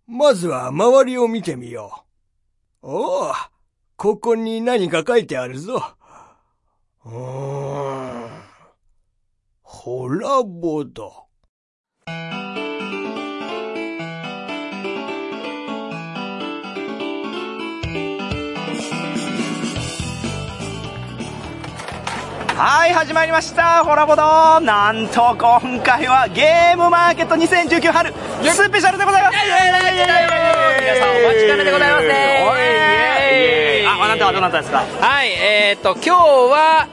まずは周りを見てみよう。おお、ここに何か書いてあるぞ。ホラボだ。 はい、始まりました。ホラボド。なんと今回はゲームマーケット2019春スペシャルでございます。皆さんお待ちかねでございますね。なんとどなたですか？ はい、今日は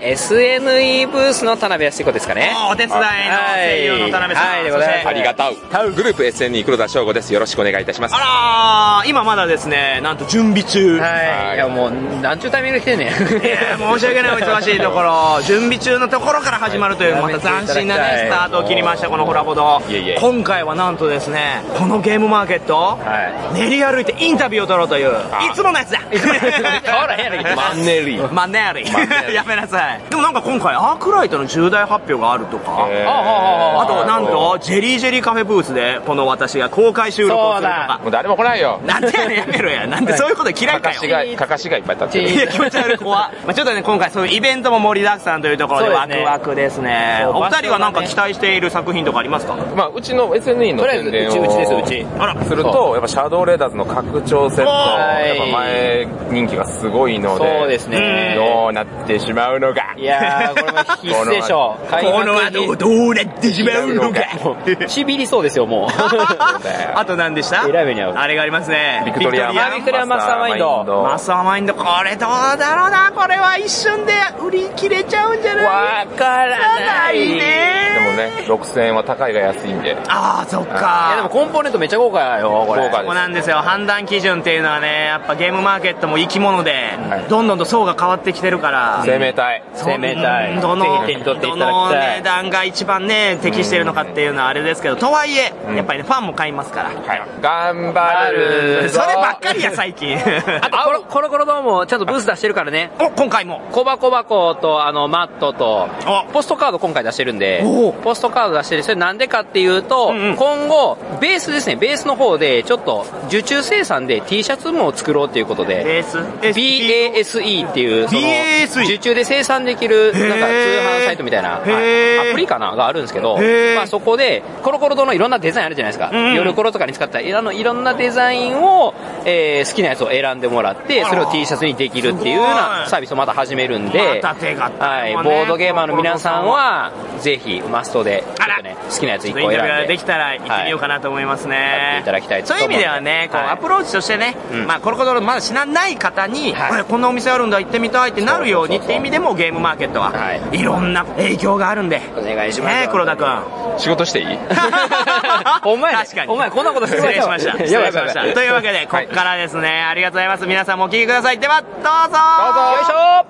SNE ブースの田辺康彦ですかね。 お手伝いの声優の田辺さん。 はい、でございます。 ありがとう。グループ SNE 黒田翔吾です。よろしくお願いいたします。 あらー、今まだですね、なんと準備中。 はい。いやもう何ちゅうタイミングで来てんねん。 いや申し訳ない、お忙しいところ、準備中のところから始まるというまた斬新なねスタートを切りましたこのホラボド。今回はなんとですね、このゲームマーケット練り歩いてインタビューを取ろうといういつものやつだ。 マンネリやめなさい。でもなんか今回アークライトの重大発表があるとか、あとなんとジェリージェリーカフェブースでこの私が公開収録をするとか。 もう誰も来ないよ。 なんでやねん、やめろや。なんでそういうこと嫌いかよ。 かかしがいっぱい立ってる。 いや気持ち悪い怖。ちょっとね今回そういうイベントも盛りだくさんというところでワクワクですね。お二人はなんか期待している作品とかありますか？ まあうちの SNE の宣伝をするとやっぱシャドウレーダーズの拡張セット、やっぱ前人気がすごいので、 そうですね。 どうなってしまうのか。 いやーこれも必須でしょう。 この後どうなってしまうのか。 ちびりそうですよもう。 あと何でした？あれがありますね。 ビクトリアマスターマインド。 マスターマインド、これどうだろうな。これは一瞬で売り切れちゃうんじゃない？ わからないね。 でもね、6000円は高いが安いんで。 ああ、そっか。 いやでもコンポーネントめっちゃ豪華よ、これ。 そうなんですよ。判断基準っていうのはね、やっぱゲームマーケットも生き物で、どんどんと層が変わってきてるから。 攻めたい。 どの値段が一番ね、適しているのかっていうのはあれですけど、とはいえ、やっぱりね、ファンも買いますから。 頑張る。 そればっかりや、最近。 あと、コロコロドームもちゃんとブース出してるからね。 今回も。 小箱箱と、マットと、ポストカード今回出してるんで、ポストカード出してる。それなんでかっていうと、今後、ベースですね、ベースの方で、ちょっと、受注生産で T シャツも作ろうっていうことで、 ベース BASE っていう、受注で生産できる、なんか通販サイトみたいな、アプリかながあるんですけど、まあそこで、コロコロ堂のいろんなデザインあるじゃないですか。夜コロとかに使ったいろんなデザインを、好きなやつを選んでもらって、それを T シャツにできるっていうようなサービスをまた始めるんで、はい、ボードゲーマーの皆さんは、ぜひ、マストで、ちょっとね、好きなやつ1個選んで。 できたら行ってみようかなと思いますね。 やっていただきたいとそういう意味ではね、こう、アプローチとしてね、まあ、コロコロまだ知らない方に、こんなお店あるんだ、行ってみたいってなるようにって意味でも、ゲームマーケットは、いろんな影響があるんで。 お願いします。 ね、黒田くん。 仕事していい？ お前、 確かに。 お前こんなこと失礼しました。失礼しました。というわけで、こっからですね、ありがとうございます。皆さんもお聞きください。では、どうぞ。 よいしょ。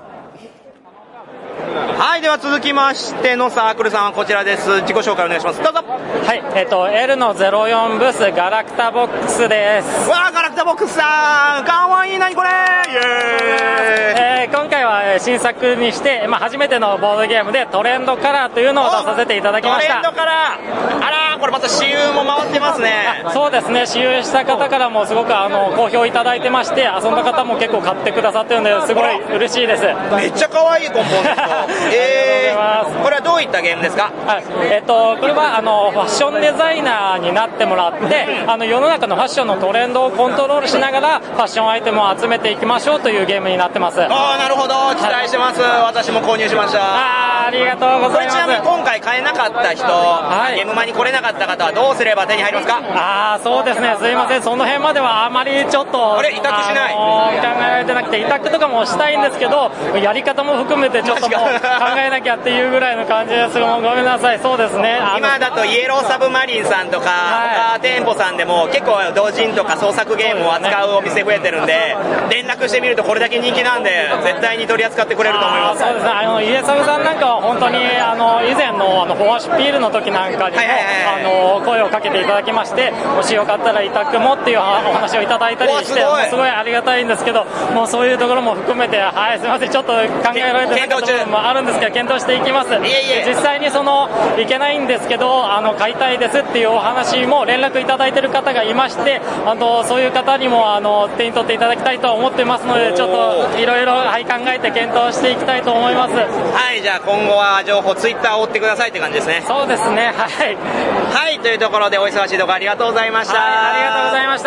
はい、では続きましてのサークルさんはこちらです。自己紹介お願いします。どうぞ。 はい、L の04ブースガラクタボックスです。 わー、ガラクタボックスさん、かわいい、なにこれ、イエーイ。 今回は新作にして、初めてのボードゲームでトレンドカラーというのを出させていただきました。 トレンドカラー、あらー、これまた私有も回ってますね。 そうですね、私有した方からもすごく好評いただいてまして、遊んだ方も結構買ってくださってるので、すごい嬉しいです。 めっちゃ可愛いコンポーネント。これはどういったゲームですか？ これはファッションデザイナーになってもらって、世の中のファッションのトレンドをコントロールしながらファッションアイテムを集めていきましょうというゲームになってます。 ああ、なるほど、期待してます。私も購入しました。 ありがとうございます。 これちなみに今回買えなかった人、ゲームマに来れなかった方はどうすれば手に入りますか？ そうですね、すいません、その辺まではあまりちょっと委託しない、 考えられてなくて、委託とかもしたいんですけど、やり方も含めてちょっともう考えなきゃっていうぐらいの感じです。ごめんなさい。そうですね、 今だとイエローサブマリンさんとか、他店舗さんでも結構同人とか創作ゲームを扱うお店増えてるんで、連絡してみるとこれだけ人気なんで絶対に取り扱ってくれると思います。 そうですね、イエサブさんなんか本当に以前のフォアシュピールの時なんかにも声をかけていただきまして、もしよかったら委託もっていうお話をいただいたりして、すごいありがたいんですけど、もうそういうところも含めて、はい、すみません、ちょっと考えられてなかった部分もあるんですけど、検討していきます。実際にいけないんですけど、買いたいですっていうお話も連絡いただいている方がいまして、そういう方にも手に取っていただきたいと思ってますので、ちょっといろいろ考えて検討していきたいと思います。 はい、じゃあ今後は情報ツイッターを追ってくださいって感じですね。 そうですね、はい、 はい、というところでお忙しいところありがとうございました。 はい、ありがとうございました。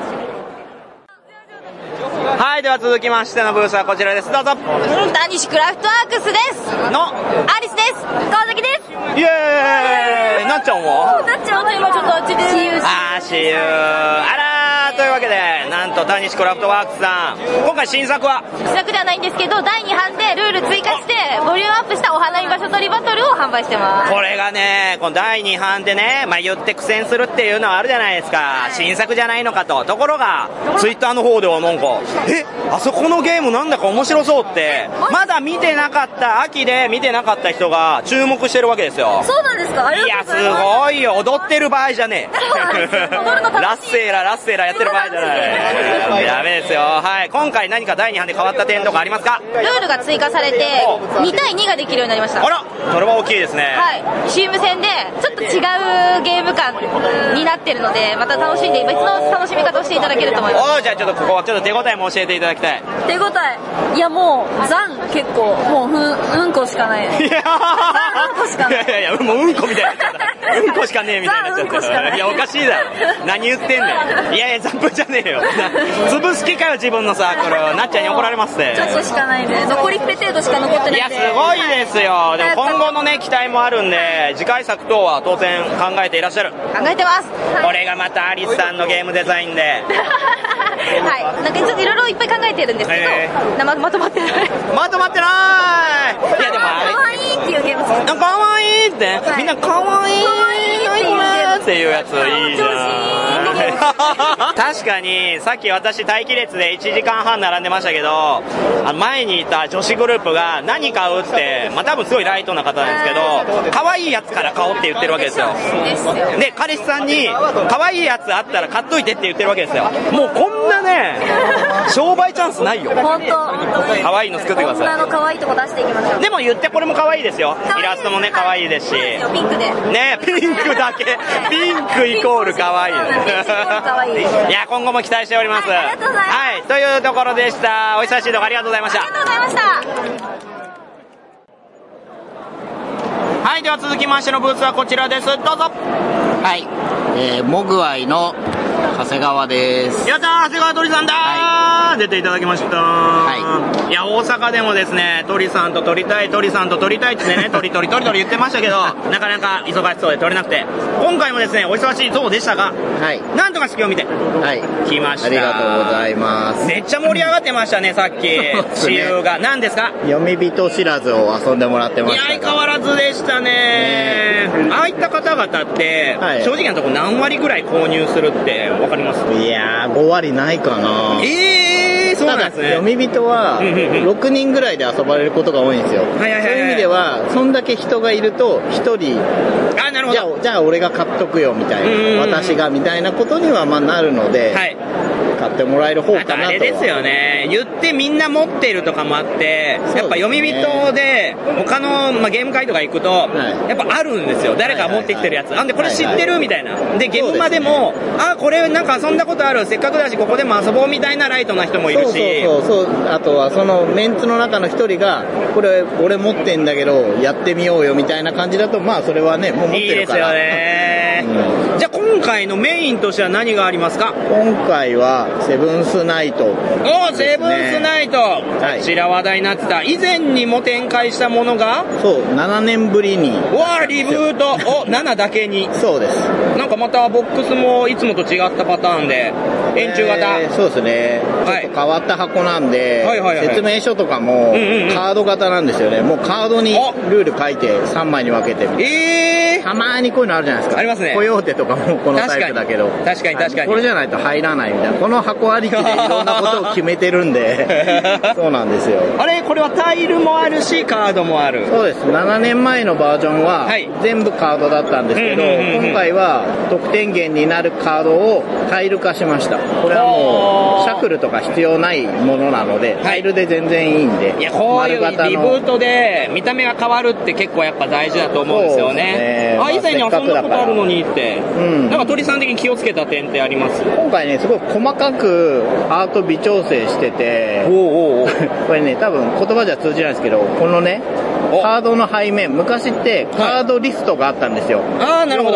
はい、では続きましてのブースはこちらです。どうぞ。 タニシクラフトワークスですのアリスです。川崎です。 イエーイ。なっちゃんは？ なっちゃんは今ちょっとあっちで私有あらー、というわけでなんとタニシクラフトワークスさん、今回新作は新作ではないんですけど、第2版でルール追加してボリュームアップしたお花見場所取りバトルを販売してます。 これがね、この第2版でね、言って苦戦するっていうのはあるじゃないですか、はい、新作じゃないのかと。ところがツイッターの方ではなんかあそこのゲームなんだか面白そうって、まだ見てなかった、秋で見てなかった人が注目してるわけですよ。 そうなんですか。ありがとうございます。 いや、すごいよ。踊ってる場合じゃねえラッセーラやってる場合じゃない。ダメですよ。はい、今回何か第2版で変わった点とかありますか？ ルールが追加されて2対2ができるようになりました。 あら、それは大きいですね。 はい、チーム戦でちょっと違うゲーム感になってるので、また楽しんで別の楽しみ方をしていただけると思います。 じゃあちょっとここはちょっと手応えも教えていただきたい。 手応え、いやもう残結構もううんこしかない。いやうんこしかない。 いやもううんこみたいになっちゃったうんこしかねえみたいになっちゃった。いやおかしいだろ、何言ってんねん。いやザップじゃねえよ。潰す気かよ自分のサークル。なっちゃんに怒られますね。 ちょっとしかないんで、残りっぺ程度しか残ってないんで。 いやすごいですよ。でも今後のね期待もあるんで、次回作等は当然考えていらっしゃる？ 考えてます。 これがまたアリスさんのゲームデザインではい、なんかちょっといろいろいっぱい考えてるんですけど、まとまってない。 まとまってない。いやでもあれかわいいっていうゲームです。 かわいいって、みんなかわいいっていうやついいじゃん。確かにさっき私待機列で1時間半並んでましたけど、前にいた女子グループが何買うって、多分すごいライトな方なんですけど、可愛いやつから買おうって言ってるわけですよ。で彼氏さんに可愛いやつあったら買っといてって言ってるわけですよ。もうこんなね商売チャンスないよ。 本当可愛いの作ってください。 女の可愛いとこ出していきましょう。 でも言ってこれも可愛いですよ。イラストもね可愛いですし、 ピンクでね、ピンクだけピンクイコール可愛い。いや今後も期待しております。 ありがとうございます。 はい、というところでした。お忙しいところありがとうございました。 ありがとうございました。 はい、では続きましてのブースはこちらです。どうぞ。 はい、モグアイの長谷川です。 やったー、長谷川鳥さんだー、はい、出ていただきました。はい。いや、大阪でもですね、鳥さんと撮りたいってね、鳥言ってましたけど、なかなか忙しそうで撮れなくて、今回もですね、お忙しいそうでしたが、はい。なんとか式を見て、はい。来ました。 ありがとうございます。 めっちゃ盛り上がってましたね、さっき。私有が。何ですか？ 読み人知らずを遊んでもらってました。 いや、相変わらずでしたね。ああいった方々って、はい、正直なところ何割ぐらい購入するって分かります？ いやー、5割ないかな。 そうなんですね。 読み人は6人ぐらいで遊ばれることが多いんですよ。そういう意味ではそんだけ人がいると1人なるほど、 じゃあ俺が買っとくよみたいな、私がみたいなことにはなるので、はい、買ってもらえる方かなと。 あれですよね、言ってみんな持ってるとかもあって、やっぱ読み人で他の、ゲーム会とか行くと、やっぱあるんですよ、誰か持ってきてるやつ。なんでこれ知ってるみたいな。でゲームまでも、これなんか遊んだことある、せっかくだしここでも遊ぼうみたいなライトな人もいるし、 そうあとはそのメンツの中の一人がこれ俺持ってんだけどやってみようよみたいな感じだと、それはね、もう持ってるから。いいですよね。 じゃあ今回のメインとしては何がありますか？ 今回はセブンスナイト、 セブンスナイト、こちら話題になってた。以前にも展開したものが、 そう7年ぶりにリブート7だけに。 そうです。 なんかまたボックスもいつもと違ったパターンで円柱型、 そうですね、ちょっと変わった箱なんで、説明書とかもカード型なんですよね。もうカードにルール書いて3枚に分けてみて、 たまにこういうのあるじゃないですか。 ありますね。 コヨーテとかもこのタイプだけど。 確かに。 これじゃないと入らないみたいな。この箱ありきでいろんなことを決めてるんで。そうなんですよ。 あれ、これはタイルもあるし、カードもある。 そうです。7年前のバージョンは、全部カードだったんですけど、今回は得点源になるカードをタイル化しました。これはもう、シャクルとか必要ないものなので、タイルで全然いいんで。 いや、こういうリブートで見た目が変わるって結構やっぱ大事だと思うんですよね。以前に遊んだことあるのにって。なんか鳥さん的に気をつけた点ってあります？ 今回ね、すごい細かくアート微調整してて、これね、多分言葉じゃ通じないですけど、このね、カードの背面、昔ってカードリストがあったんですよ。 なるほど。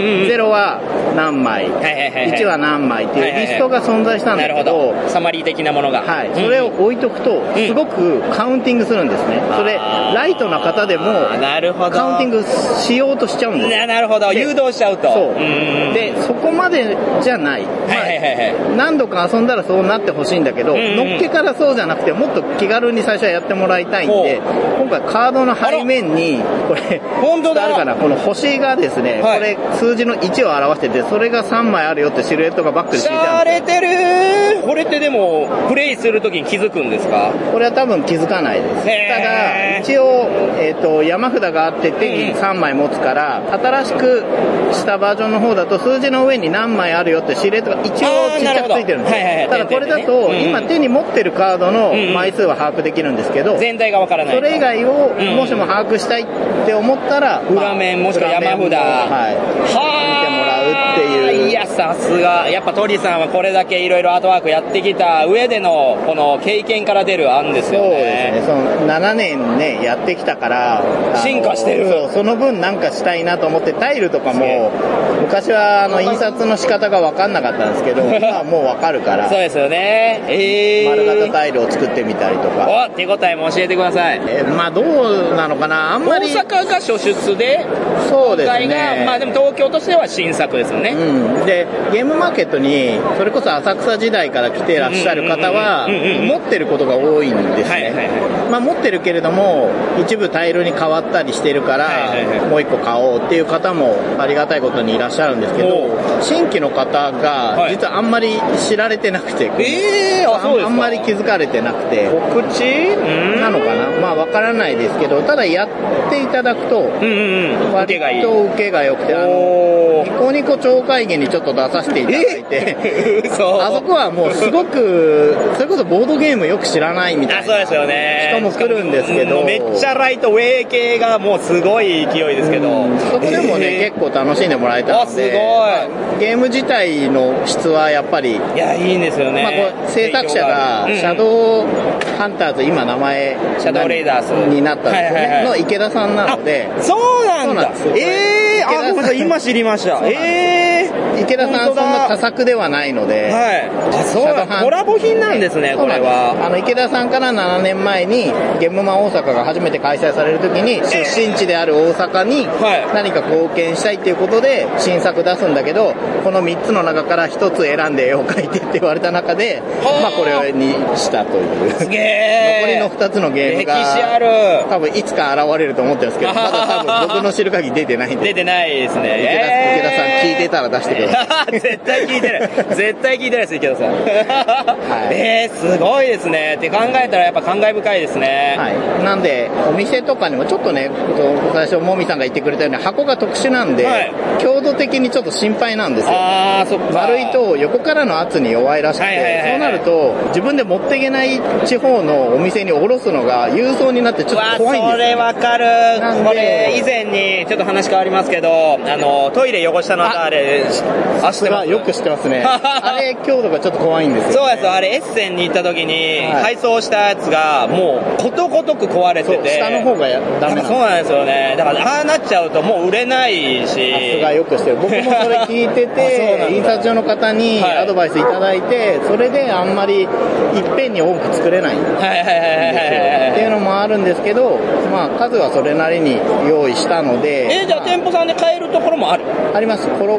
0は何枚、1は何枚っていうリストが存在したんだけど、 サマリー的なものが。 それを置いとくと、すごくカウンティングするんですね。それ、ライトな方でも、カウンティングしようとしちゃうんです。 なるほど。誘導しちゃうと。 そう。で、そこまでじゃない。何度か遊んだらそうなってほしいんだけど、のっけからそうじゃなくて、もっと気軽に最初はやってもらいたいんで、今回カードの背面に、これ、 本当だ。 あるかな、この星がですね、これ数字の1を表してて、それが3枚あるよってシルエットがバックで敷いてあるんですよ。 洒落てる。これってでも、プレイするときに気づくんですか？ これは多分気づかないです。ただ、一応、山札があって手に3枚持つから、新しくしたバージョンの方だと数字の上に何枚あるよってシルエットが一応ちっちゃくついてるんですよ。ただこれだと、今手に持ってるカードの枚数は把握できるんですけど、 全体がわからない。 それ以外をもしも把握したいって思ったら、 裏面もしくは山札、見てもらうっていう。いや、さすが。やっぱ鳥さんはこれだけいろいろアートワークやってきた上でのこの経験から出る案ですよね。 そうですね。その7年ね、やってきたから、 進化してる。 その分なんかしたいなと思って、タイルとかも、昔は印刷の仕方が分かんなかったんですけど、今はもう分かるから。 そうですよね。 丸型タイルを作ってみたりとか。 手応えも教えてください。 まあどうなのかな、あんまり。 大阪が初出で、 そうですね。 まあでも東京としては新作ですよね。 で、ゲームマーケットに、それこそ浅草時代から来てらっしゃる方は、持ってることが多いんですね。まあ持ってるけれども、一部タイルに変わったりしてるから、もう一個買おうっていう方もありがたいことにいらっしゃるんですけど、新規の方が、実はあんまり知られてなくて、あんまり気づかれてなくて、 告知なのかな、まあわからないですけど、ただやっていただくと、割と受けが良くて、ニコニコ超会議にちょっと出させていただいて、あそこはもうすごく、それこそボードゲームよく知らないみたいな人も来るんですけど、 めっちゃライトウェイ系がもうすごい勢いですけど、 そこでもね、結構楽しんでもらえたので、ゲーム自体の質はやっぱり、 いや、いいんですよね。 まあ、制作者がシャドウハンターズ、今名前シャドウレイダースになったんですよね、の池田さんなので。 そうなんだ。今知りました。 池田さんそんな多作ではないので、 コラボ品なんですね、これは。 池田さんから7年前にゲームマン大阪が初めて開催されるときに、出身地である大阪に何か貢献したいっていうことで新作出すんだけど、この3つの中から1つ選んで絵を描いてって言われた中で、まあこれにしたという。 すげー。 残りの2つのゲームが歴史ある。 多分いつか現れると思ってるんですけど、まだ多分僕の知る限り出てないんで。 出てないですね。 池田さん聞いてたら出してください。 絶対聞いてる。絶対聞いてないです、池田さん。すごいですね。って考えたらやっぱ感慨深いですね。 なんで、お店とかにもちょっとね、最初もみさんが言ってくれたように箱が特殊なんで、強度的にちょっと心配なんですよ。丸いと横からの圧に弱いらしくて、そうなると自分で持っていけない地方のお店に卸すのが郵送になってちょっと怖いんですよ。 それわかる。これ以前にちょっと話変わりますけど、トイレ汚したのがあれ、 知ってます。よく知ってますね。あれ強度がちょっと怖いんですよ。 そうです。あれエッセンに行った時に配送したやつがもうことごとく壊れてて、 下の方がダメなんです。 そうなんですよね。だからああなっちゃうともう売れないし。さすがよくしてる。僕もそれ聞いてて印刷所の方にアドバイスいただいて、それであんまりいっぺんに多く作れないんですよっていうのもあるんですけど、まあ数はそれなりに用意したので。 じゃあ店舗さんで買えるところもある？ あります。コロコロ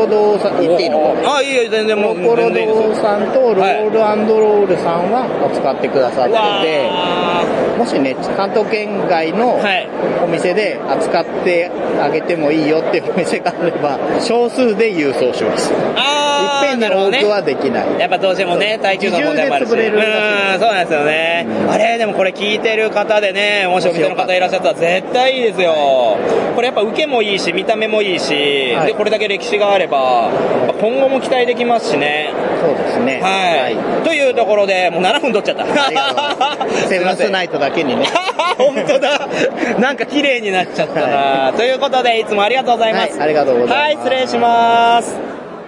堂さん、言っていいの？ あ、いいよ、全然もう。 ココロ堂さんとロール&ロールさんは扱ってくださってて、もしね、関東圏外のお店で扱ってあげてもいいよっていうお店があれば、少数で郵送します。いっぺんに多くはできない。 やっぱどうしてもね、体重の問題もあるし。そうなんですよね。あれ、でもこれ聞いてる方でね、もしお店の方いらっしゃったら絶対いいですよ。これやっぱ受けもいいし、見た目もいいし、で、これだけ歴史があれば、今後も期待できますしね。 そうですね。 はい。というところで、もう7分取っちゃった。 セブンスナイトだけにね。 本当だ。なんか綺麗になっちゃったな。ということで、いつもありがとうございます。 ありがとうございます。 はい、失礼します。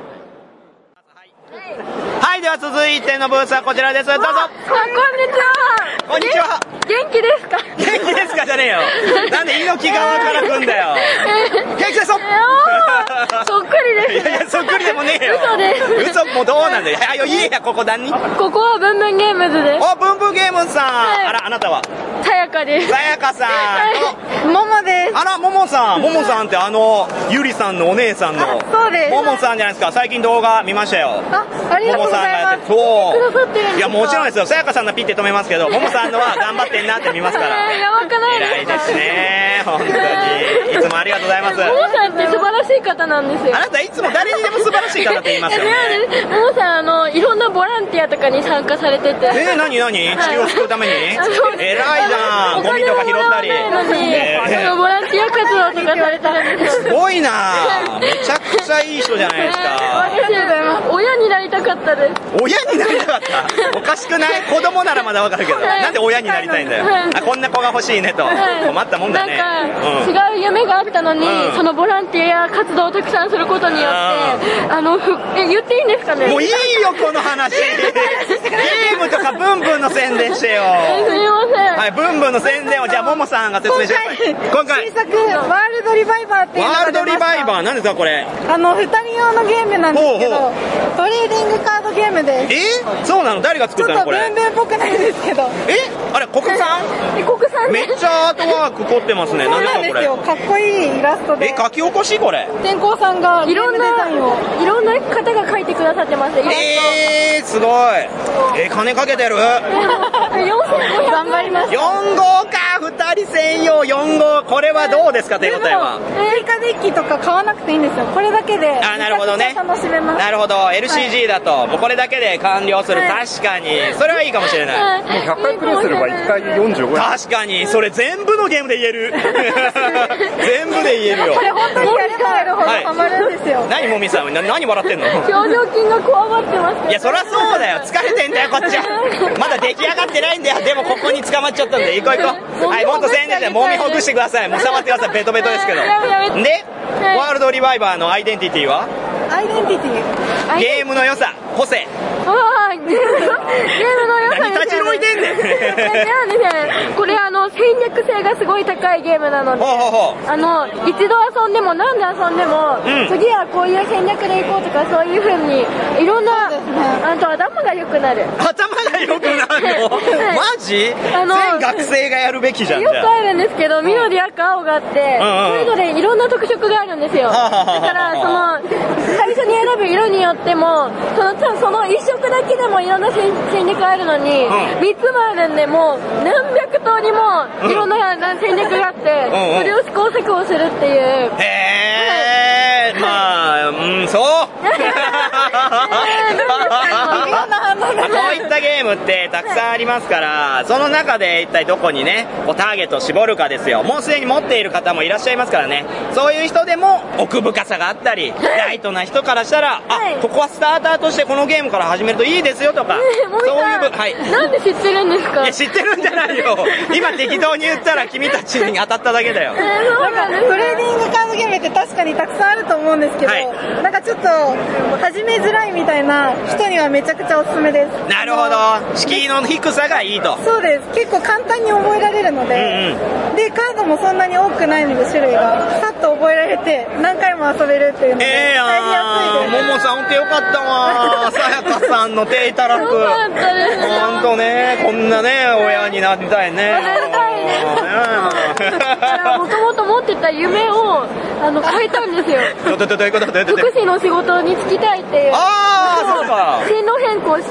はい、では続いてのブースはこちらです。どうぞ。 こんにちは。 こんにちは。 元気ですか？ 元気ですかじゃねえよ。なんで猪木側から来んだよ。元気ですよ。 そっくりです。 いやいや、そっくりでもねえよ。 嘘です。 嘘もどうなんだよ。いや、いいや、ここ何？ ここはブンブンゲームズです。 お、ブンブンゲームズさん。あら、あなたは？ さやかです。 さやかさん。 ももです。 あら、ももさん。ももさんってゆりさんのお姉さんの。 そうです。 ももさんじゃないですか。最近動画見ましたよ。 ありがとうございます。 そう。 くださってるんですか？ いや、もちろんですよ。さやかさんのピッて止めますけど、ももさんのは頑張ってんなって見ますから。 やばくないですか？ 偉いですね。本当に。いつもありがとうございます。 ももさんって素晴らしい方なんですよ。 あなたいつも誰にでも素晴らしい方って言いますよね。 ももさん、いろんなボランティアとかに参加されてて。 何地球を救うために？偉いじゃん。ゴミとか拾ったり。 ボランティア活動とかされてるんですよ。 すごいな。めちゃくちゃいい人じゃないですか。 親になりたかったです。 親になりたかった？おかしくない？子供ならまだわかるけど、なんで親になりたいんだよ。あ、こんな子が欲しいねと。困ったもんだね。 なんか、違う夢があったのに、そのボランティア活動をたくさんすることによって、言っていいんですかね？ もういいよ、この話。ゲームとかブンブンの宣伝してよ。 すみません。 はい、ブンブンの宣伝を、じゃあ、ももさんが説明してください。今回。 新作、ワールドリバイバーっていうのが出ました。 ワールドリバイバー、何ですか、これ。 2人用のゲームなんですけど、トレーディングカードゲームです。 そうなの？誰が作ったのこれ？ ちょっとブンブンっぽくないんですけど。 あれ、国産？ 国産めっちゃアートワーク凝ってますね。 そうなんですよ。かっこいいイラストで。 書き起こしこれ？ 天功さんがいろんな方が描いてくださってます。 すごい。金かけてる。 頑張ります。 4号か。2人専用4号。これはどうですか、手応えは？ 追加デッキとか買わなくていいんですよ。これだけで。 なるほどね。 楽しめます。 なるほど。LCG だと、もうこれだけで完了する。確かに。それはいいかもしれない。 もう100回プレイすれば1回45円。 確かに。それ全部のゲームで言える。全部で言えるよ。 これ本当にやればやるほどハマるんですよ。 何もみさん、何笑ってんの？ 表情筋がこわばってます。 いや、そりゃそうだよ。疲れてんだよ、こっちは。まだ出来上がってないんだよ。でもここに捕まっちゃったんで、行こう行こう。はい、もっと宣伝でもみほぐしてください。もう触ってください。ベトベトですけど。で、ワールドリバイバーのアイデンティティは？ アイデンティティ。 ゲームの良さ、個性。 ゲームの良さ何立ち退いてんねん。 これ戦略性がすごい高いゲームなので、一度遊んでも何度遊んでも、次はこういう戦略でいこうとか、そういう風にいろんな頭が良くなる。 頭が良くなるの？マジ？全学生がやるべきじゃん。 よくあるんですけど、緑赤青があって、それぞれいろんな特色があるんですよ。だから最初に選ぶ色によってもその一色だけでもいろんな戦略があるのに、3つもあるんで、もう何百通りもいろんな戦略があって、それを試行錯誤するっていう。 まあ、そう。こういったゲームってたくさんありますから、その中で一体どこにね、ターゲットを絞るかですよ。もうすでに持っている方もいらっしゃいますからね。そういう人でも奥深さがあったり、ライトな人からしたら、ここはスターターとしてこのゲームから始めるといいですよとか、そういうなんで知ってるんですか？ いや、知ってるんじゃないよ。今適当に言ったら君たちに当たっただけだよ。 トレーディングカードゲームって確かにたくさんあると思うんですけど、なんかちょっと始めづらいみたいな人にはめちゃくちゃおすすめです。 なるほど。敷居の低さがいいと。 そうです。結構簡単に覚えられるので、でカードもそんなに多くないので種類がさっと覚えられて何回も遊べるっていうので入りやすいです。 ももさんほんとよかったわ。さやかさんの手いただく。ほんとね、こんなね親になりたいね。 もともと持ってた夢を変えたんですよ。 どういうこと？ 福祉の仕事に就きたいっていう。 そうか。 進路変更して。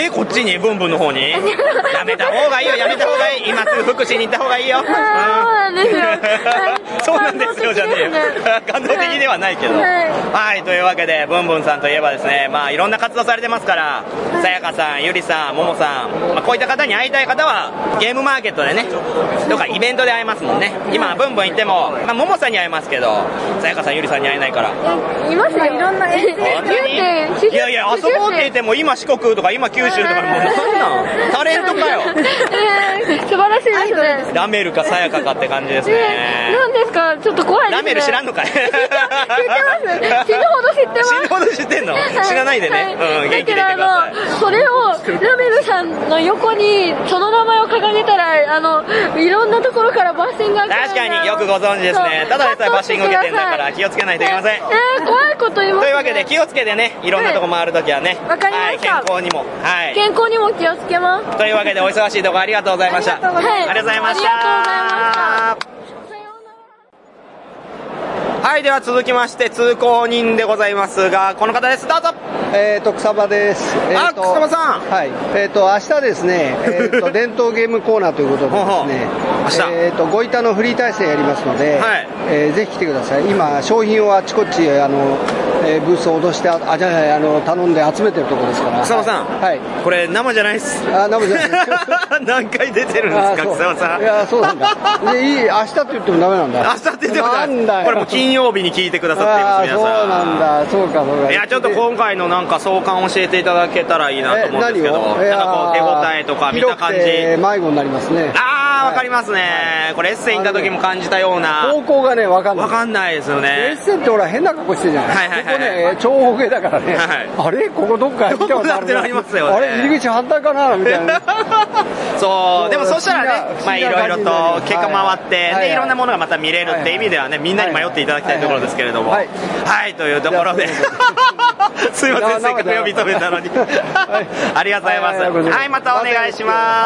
こっちにブンブンの方にやめた方がいいよ、今すぐ福祉に行った方がいいよ。 そうなんですよ。 そうなんですよじゃねえよ。感動的ではないけど。はい、というわけでブンブンさんといえばですね、いろんな活動されてますから、さやかさん、ゆりさん、ももさん、こういった方に会いたい方はゲームマーケットでね、とかイベントで会えますもんね。今ブンブン行っても、ももさんに会えますけど、さやかさん、ゆりさんに会えないから。 いますよ、いろんな。いやいや、遊ぼうって言っても今四国とか今九州とかもうなんなんタレントかよ。 素晴らしいですね。 ラメルかさやかかって感じですね。 何ですか、ちょっと怖いですね。 ラメル知らんのかい？知ってます。死ぬほど知ってます。 死ぬほど知ってんの？知らないでね。元気でいてください。 それをラメルさんの横にその名前を掲げたらいろんなところからバッシングが来る。 確かによくご存知ですね。ただでさえバッシング受けてんだから気をつけないといけません。 怖いこと言いますね。 というわけで気をつけてね、いろんなとこ回るときはね。 わかりました。 健康にも。 健康にも気をつけます。 というわけでお忙しいところありがとうございました。ありがとうございました。はい、では続きまして通行人でございますが、この方です、どうぞ。 草場です。 草場さん。 はい。明日ですね、伝統ゲームコーナーということでですね、ご板のフリー対戦やりますので、ぜひ来てください。今、商品をあちこち、ブースを脅して、頼んで集めてるところですから。 草場さん。はい。これ、生じゃないです。 生じゃないです。 何回出てるんですか、草場さん。 いや、そうなんだ。明日って言ってもダメなんだ。 明日って言ってもダメなんだ。これも金曜日に聞いてくださっています、皆さん。 そうなんだ。そうか。 いや、ちょっと今回のなんか相関を教えていただけたらいいなと思うんですけど、なんかこう手応えとか見た感じ。 迷子になりますね。 わかりますね。これエッセイ行った時も感じたような。 方向がね、わかんない。 わかんないですよね。 エッセイってほら変な格好してるじゃない。ここね、長方形だからね。あれここどっか行ったことある。 ありますよね。 あれ入り口反対かなみたいな。 そう。でもそしたらね、いろいろと結果回って、でいろんなものがまた見れるって意味ではね、みんなに迷っていただきたいところですけれども。はい。というところで。すいません、せっかく呼び止めたのに。ありがとうございます。はい、またお願いします。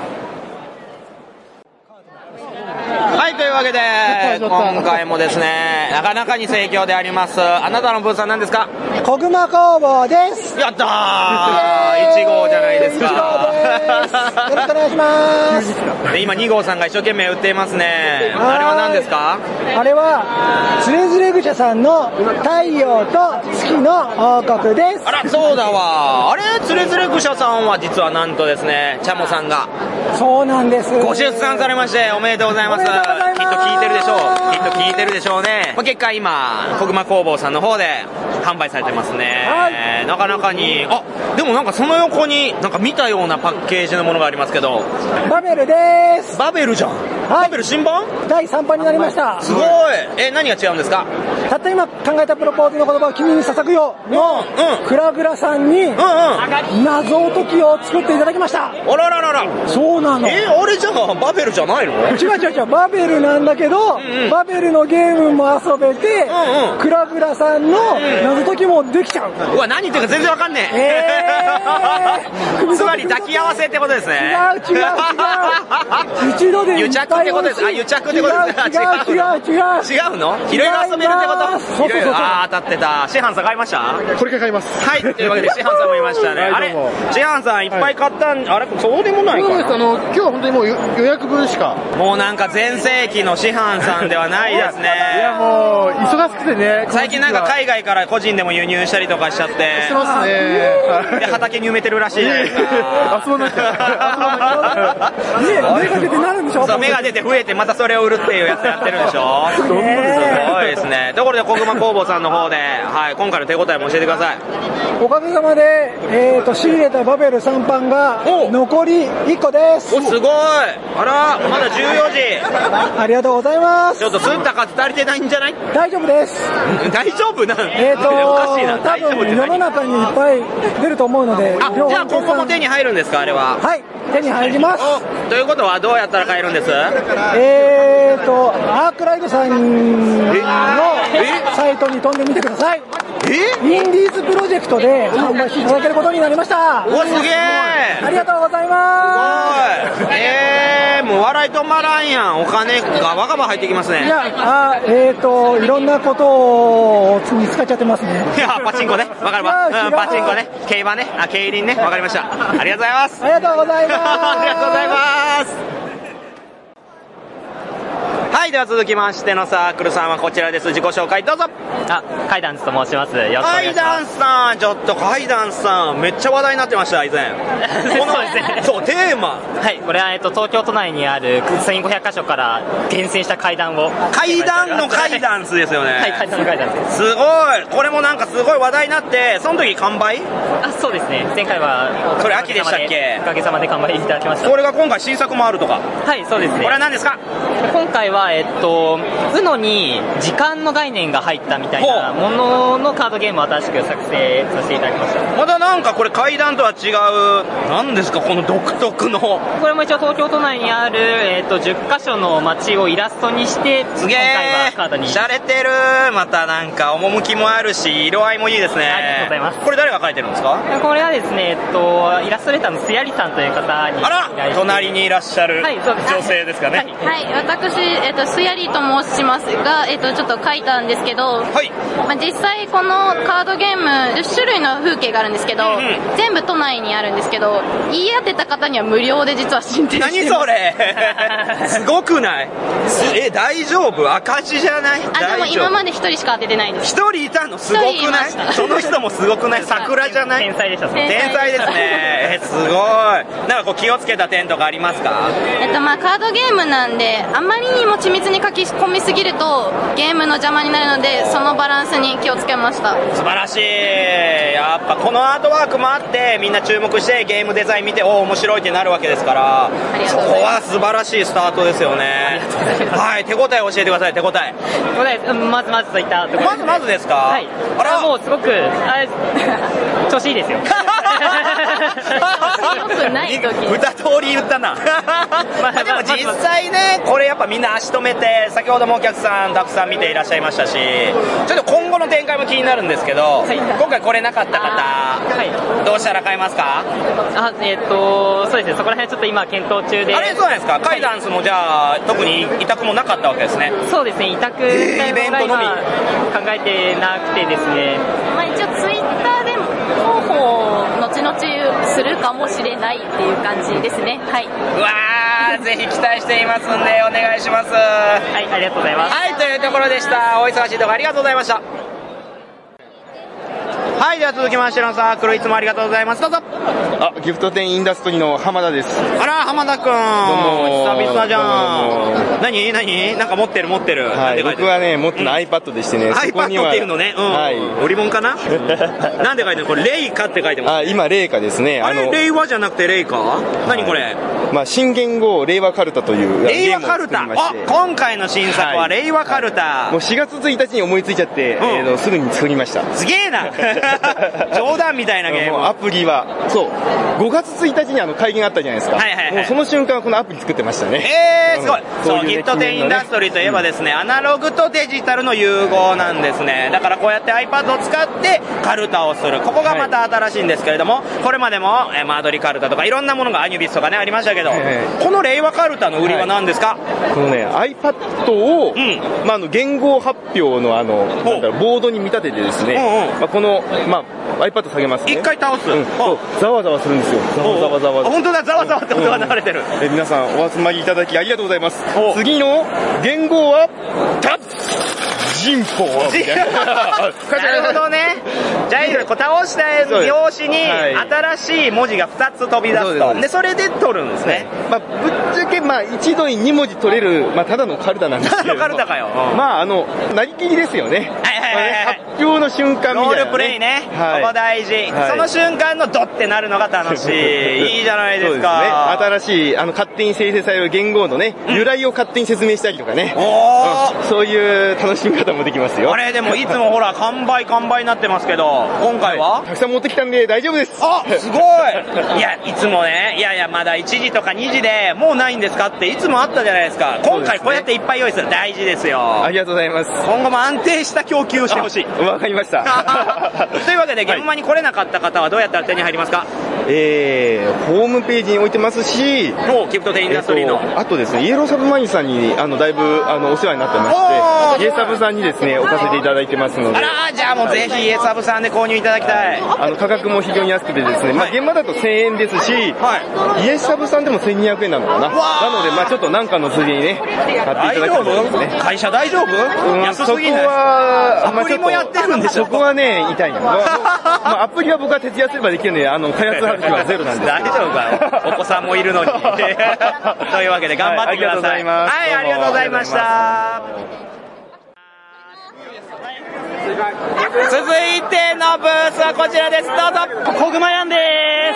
はい、というわけで、今回もですね、なかなかに盛況であります。あなたのブースは何ですか？ 小熊工房です。 やったー !1 号じゃないですか。 よろしくお願いします。 今2号さんが一生懸命売っていますね。あれは何ですか？ あれは、つれづれ愚者さんの太陽と月の王国です。 あら、そうだわ。あれ、つれづれ愚者さんは実はなんとですね、チャモさんが。 そうなんです。 ご出産されまして、おめでとうございます。きっと聞いてるでしょう。きっと聞いてるでしょうね。結果今、小熊工房さんの方で販売されてますね。なかなかに、でもなんかその横になんか見たようなパッケージのものがありますけど。 バベルです。 バベルじゃん。バベル新版？ 第3版になりました。 すごい。何が違うんですか？ たった今考えたプロポーズの言葉を君に捧ぐよのクラグラさんに謎解きを作っていただきました。 あらららら。 そうなの。 あれじゃあバベルじゃないの？ 違う。バベルなんだけど、バベルのゲームも遊べて、クラグラさんの謎解きもできちゃう。 うわ、何言ってるか全然わかんねえ。つまり抱き合わせってことですね。 違う。一度で癒着ってことです。癒着ってことです。 違うの？いろいろ遊べるってこと？そう。当たってた。シハンさん買いました？ これから買います。 はい。というわけでシハンさんもいましたね。あれ？シハンさんいっぱい買ったん、あれそうでもないかな。 今日は本当にもう予約分しか。 もうなんか全盛期のシハンさんではないですね。 いやもう忙しくてね。 最近なんか海外から個人でも輸入したりとかしちゃって。 してますね。 で畑に埋めてるらしいじゃないですか。 そうなんだ。 目が出てなるんでしょ？ そう、目が出て増えてまたそれを売るっていうやつやってるでしょ。すごいですね。ところで小熊工房さんの方で、はい、今回の手応えも教えてください。 おかげさまで、仕入れたバベル3版が残り1個です。 お、すごい。あら、まだ14時。 ありがとうございます。 ちょっとすった数足りてないんじゃない？ 大丈夫です。 大丈夫なの？おかしいな。 多分世の中にいっぱい出ると思うので。 じゃあ今後も手に入るんですか、あれは？ はい。 手に入ります。 ということはどうやったら買えるんです？ アークライトさんのサイトに飛んでみてください。インディーズプロジェクトで販売していただけることになりました。 お、すげえ。 ありがとうございます。 すごい。もう笑い止まらんやん。お金がわがま入ってきますね。 いや、いろんなことを見つかっちゃってますね。 いや、パチンコね。わかるわ。パチンコね。競馬ね。競輪ね。わかりました。ありがとうございます。 ありがとうございます。 ありがとうございます。はい、では続きましてのサークルさんはこちらです。自己紹介どうぞ。 カイダンスと申します。よろしくお願いします。 カイダンスさん、ちょっとカイダンスさん、めっちゃ話題になってました、以前。 そうですね。 そう、テーマ。 はい、これは東京都内にある1500カ所から厳選した階段を。 階段のカイダンスですよね。 はい、階段のカイダンスです。 すごい。これもなんかすごい話題になって、その時完売？ そうですね。前回は、 それ秋でしたっけ？ おかげさまで完売いただきました。 これが今回新作もあるとか。 はい、そうですね。 これは何ですか？ 今回は、UNO に時間の概念が入ったみたいなもののカードゲームを新しく作成させていただきました。 またなんかこれ階段とは違う、何ですかこの独特の。これも一応東京都内にある、10カ所の街をイラストにして、 すげー、 今回はカードに。 しゃれてる。またなんか趣もあるし、色合いもいいですね。 ありがとうございます。 これ誰が描いてるんですか？ これはですね、イラストレーターのすやりさんという方に。 あら、隣にいらっしゃる、 はい、そうです。 女性ですかね。 はい、私、すやりと申しますが、ちょっと書いたんですけど、 はい。 実際このカードゲーム10種類の風景があるんですけど、全部都内にあるんですけど、言い当てた方には無料で実は進展してます。 何それすごくない？大丈夫？赤字じゃない？ でも今まで1人しか当ててないです。 1人いたの？すごくない？その人もすごくない？桜じゃない？ 天才でした。 天才ですね。すごい。なんかこう気をつけた点とかありますか？ カードゲームなんで、あまりにも緻密に書き込みすぎるとゲームの邪魔になるので、そのバランスに気をつけました。 素晴らしい。やっぱこのアートワークもあってみんな注目してゲームデザイン見て面白いってなるわけですから、そこは素晴らしいスタートですよね。はい、手応え教えてください。手応えまずといったところ。 まずですか？ はい。あら、もうすごく調子いいですよ。 良くない時に 2通り言ったな。でも実際ね、これやっぱみんな足止めて、先ほどもお客さんたくさん見ていらっしゃいましたし、ちょっと今後の展開も気になるんですけど、今回これなかった方、どうしたら買えますか？ そうですね、そこら辺ちょっと今検討中で。 あれ、そうなんですか？カイダンスもじゃあ特に委託もなかったわけですね。 そうですね、委託イベントのみ考えてなくてですね。 一応ツイッターでも広報後々するかもしれないっていう感じですね。はい。 うわー、ぜひ期待していますんでお願いします。 はい、ありがとうございます。 はい、というところでした。お忙しいところありがとうございました。はい、では続きましてのサークルいつもありがとうございます。どうぞ。 ギフト店インダストリーの浜田です。 あら、浜田くん。どうも。久々じゃん。何なんか持ってる。 はい、僕はね、持ってるの iPad でしてね。 iPad っていうのね。 はい。 オリモンかななんで書いてるの？これ、レイカって書いてます。 今、レイカですね。 あれ、令和じゃなくてレイカ？何これ？ 新元号令和カルタという令和カルタ。今回の新作は令和カルタ。 もう4月1日に思いついちゃって、すぐに作りました。 すげえな冗談みたいなゲーム。 アプリは、そう、5月1日に会議があったじゃないですか。もうその瞬間このアプリ作ってましたね。 すごい。そう、ギフト店インダストリーといえばですね、アナログとデジタルの融合なんですね。だからこうやって iPad を使ってカルタをする。ここがまた新しいんですけれども、これまでもマードリカルタとかいろんなものがアニュビスとかね、ありましたけど、この令和カルタの売りは何ですか？ このね、iPad を、言語発表のボードに見立ててですね、この、iPad 下げますね。 一回倒す。 ざわざわするんですよ。ざわざわ。 本当だ、ざわざわって音が流れてる。 皆さんお集まりいただきありがとうございます。次の言語は、人歩なるほどね。じゃあ、倒した用紙に新しい文字が2つ飛び出すと。で、それで取るんですね。 ぶっちゃけ、一度に2文字取れる、ただのカルタなんですけど。 ただのカルタかよ。 なりきりですよね。 表の瞬間みたいな、ね。 ロールプレイね。 はい、 ここ大事、 はい。 その瞬間のドってなるのが楽しい。いいじゃないですか。 そうですね。新しい、勝手に生成される言語のね、由来を勝手に説明したりとかね。そういう楽しみ方もできますよ。 あれ、でもいつもほら、完売になってますけど、今回は、 たくさん持ってきたんで大丈夫です。 あ、すごいいや、いつもね、いや、まだ1時とか2時でもうないんですかっていつもあったじゃないですか。今回こうやっていっぱい用意する。大事ですよ。 ありがとうございます。 今後も安定した供給をしてほしい。 わかりました。 というわけで、現場に来れなかった方はどうやったら手に入りますか？ ホームページに置いてますし、 ギフトテインダストリーの。 あとですね、イエローサブマニさんに、だいぶ、お世話になってまして、イエサブさんにですね、置かせていただいてますので。 あら、じゃあもうぜひイエサブさんで購入いただきたい。 価格も非常に安くてですね、現場だと1000円ですし、イエサブさんでも1200円なのかな。なので、ちょっとなんかのついでにね、買っていただきたいですね。 会社大丈夫？安すぎない？ そこは、 アプリもやってるんでしょ？ そこはね、痛いな。アプリは僕は徹夜すればできるんで、開発はゼロなんです。 大丈夫かよ。お子さんもいるのに。というわけで頑張ってください。はい、ありがとうございました。続いてのブースはこちらです。どうぞ。 コグマヤンでーす。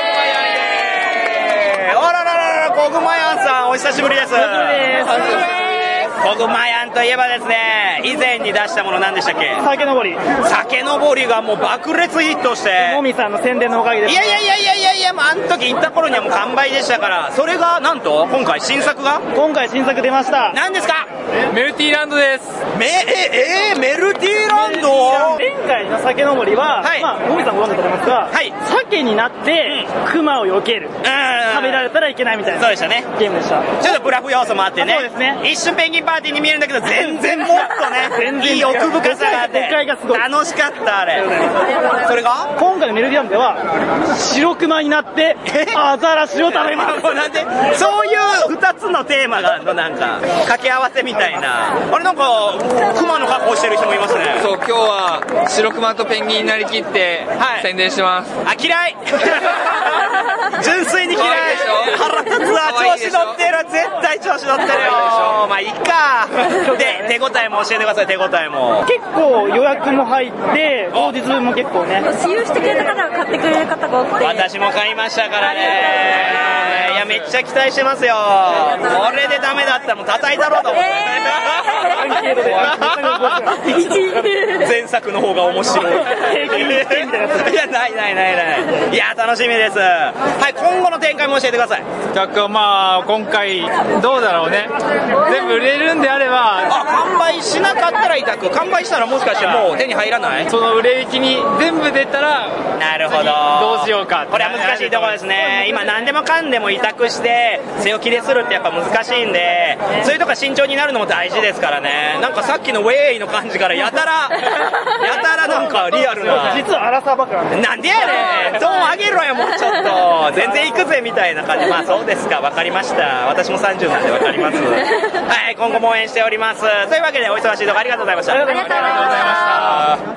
あらららら、コグマヤンさんお久しぶりです。コグマヤンといえばですね、以前に出したもの何でしたっけ？ 酒のぼり。 酒のぼりがもう爆裂ヒットして。 もみさんの宣伝のおかげです。 いや、もうあの時行った頃にはもう完売でしたから、それがなんと今回新作出ました。 何ですか？ メルティーランドです。 メルティーランド？ 前回の酒のぼりは、もみさんご存知だと思いますが、鮭になって熊を避ける。食べられたらいけないみたいな。 そうでしたね。 ゲームでした。 ちょっとブラフ要素もあってね。 そうですね。 一瞬ペンギンパーティーに見えるんだけど、全然もっとね、いい奥深さがあって。楽しかったあれ。それが今回のメルディアムでは白熊になってアザラシを食べます。 なんでそういう2つのテーマがあるの、なんか掛け合わせみたいな。あれなんか熊の格好してる人もいますね。 そう、今日は白熊とペンギンになりきって宣伝してます。 あ、嫌い純粋に嫌い。腹立つわ。調子乗ってる。絶対調子乗ってるよ。まあいいか。で、手応えも教えてください。手応えも結構予約も入って当日も結構ね、 使用してくれた方が買ってくれる方が多くて、 私も買いましたからね。いや、めっちゃ期待してますよ。これでダメだったらもう叩いたろうと思って、前作の方が面白い。いや、ない。いや、楽しみです。はい、今後の展開も教えてください。 今回どうだろうね。全部売れるんであれば、 完売しなかったら委託。完売したらもしかしたらもう手に入らない？ その売れ行きに全部出たら、 なるほど。 どうしようか。 これは難しいところですね。今何でもかんでも委託して強気でするってやっぱ難しいんで、そういうとこ慎重になるのも大事ですからね。なんかさっきのウェイの感じからやたらなんかリアルな。 実は荒さばかなんでやねん。トーン上げろよもうちょっと。全然行くぜみたいな感じ。まあそうですか、わかりました。私も30なんでわかります。はい、今後も応援しております。というわけでお忙しいところありがとうございました。 ありがとうございました。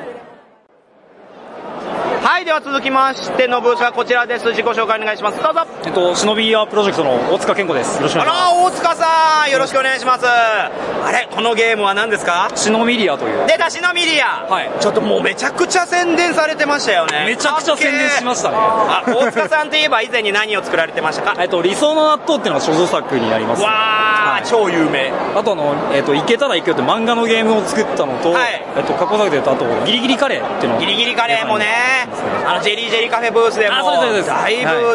はい、では続きましてのブースはこちらです。自己紹介お願いします。どうぞ。 シノビアプロジェクトの大塚健吾です。よろしくお願いします。 大塚さん、よろしくお願いします。あれ、このゲームは何ですか？ シノミリアという。 出た、シノミリア。 はい。 ちょっともうめちゃくちゃ宣伝されてましたよね。 めちゃくちゃ宣伝しましたね。 大塚さんといえば以前に何を作られてましたか？ 理想の納豆っていうのが所蔵作になります。 わー、超有名。 あといけたらいくよって漫画のゲームを作ったのと、過去作で言うと、あとギリギリカレーっていうの。 ギリギリカレーもね、ジェリーカフェブースでもだいぶ売って、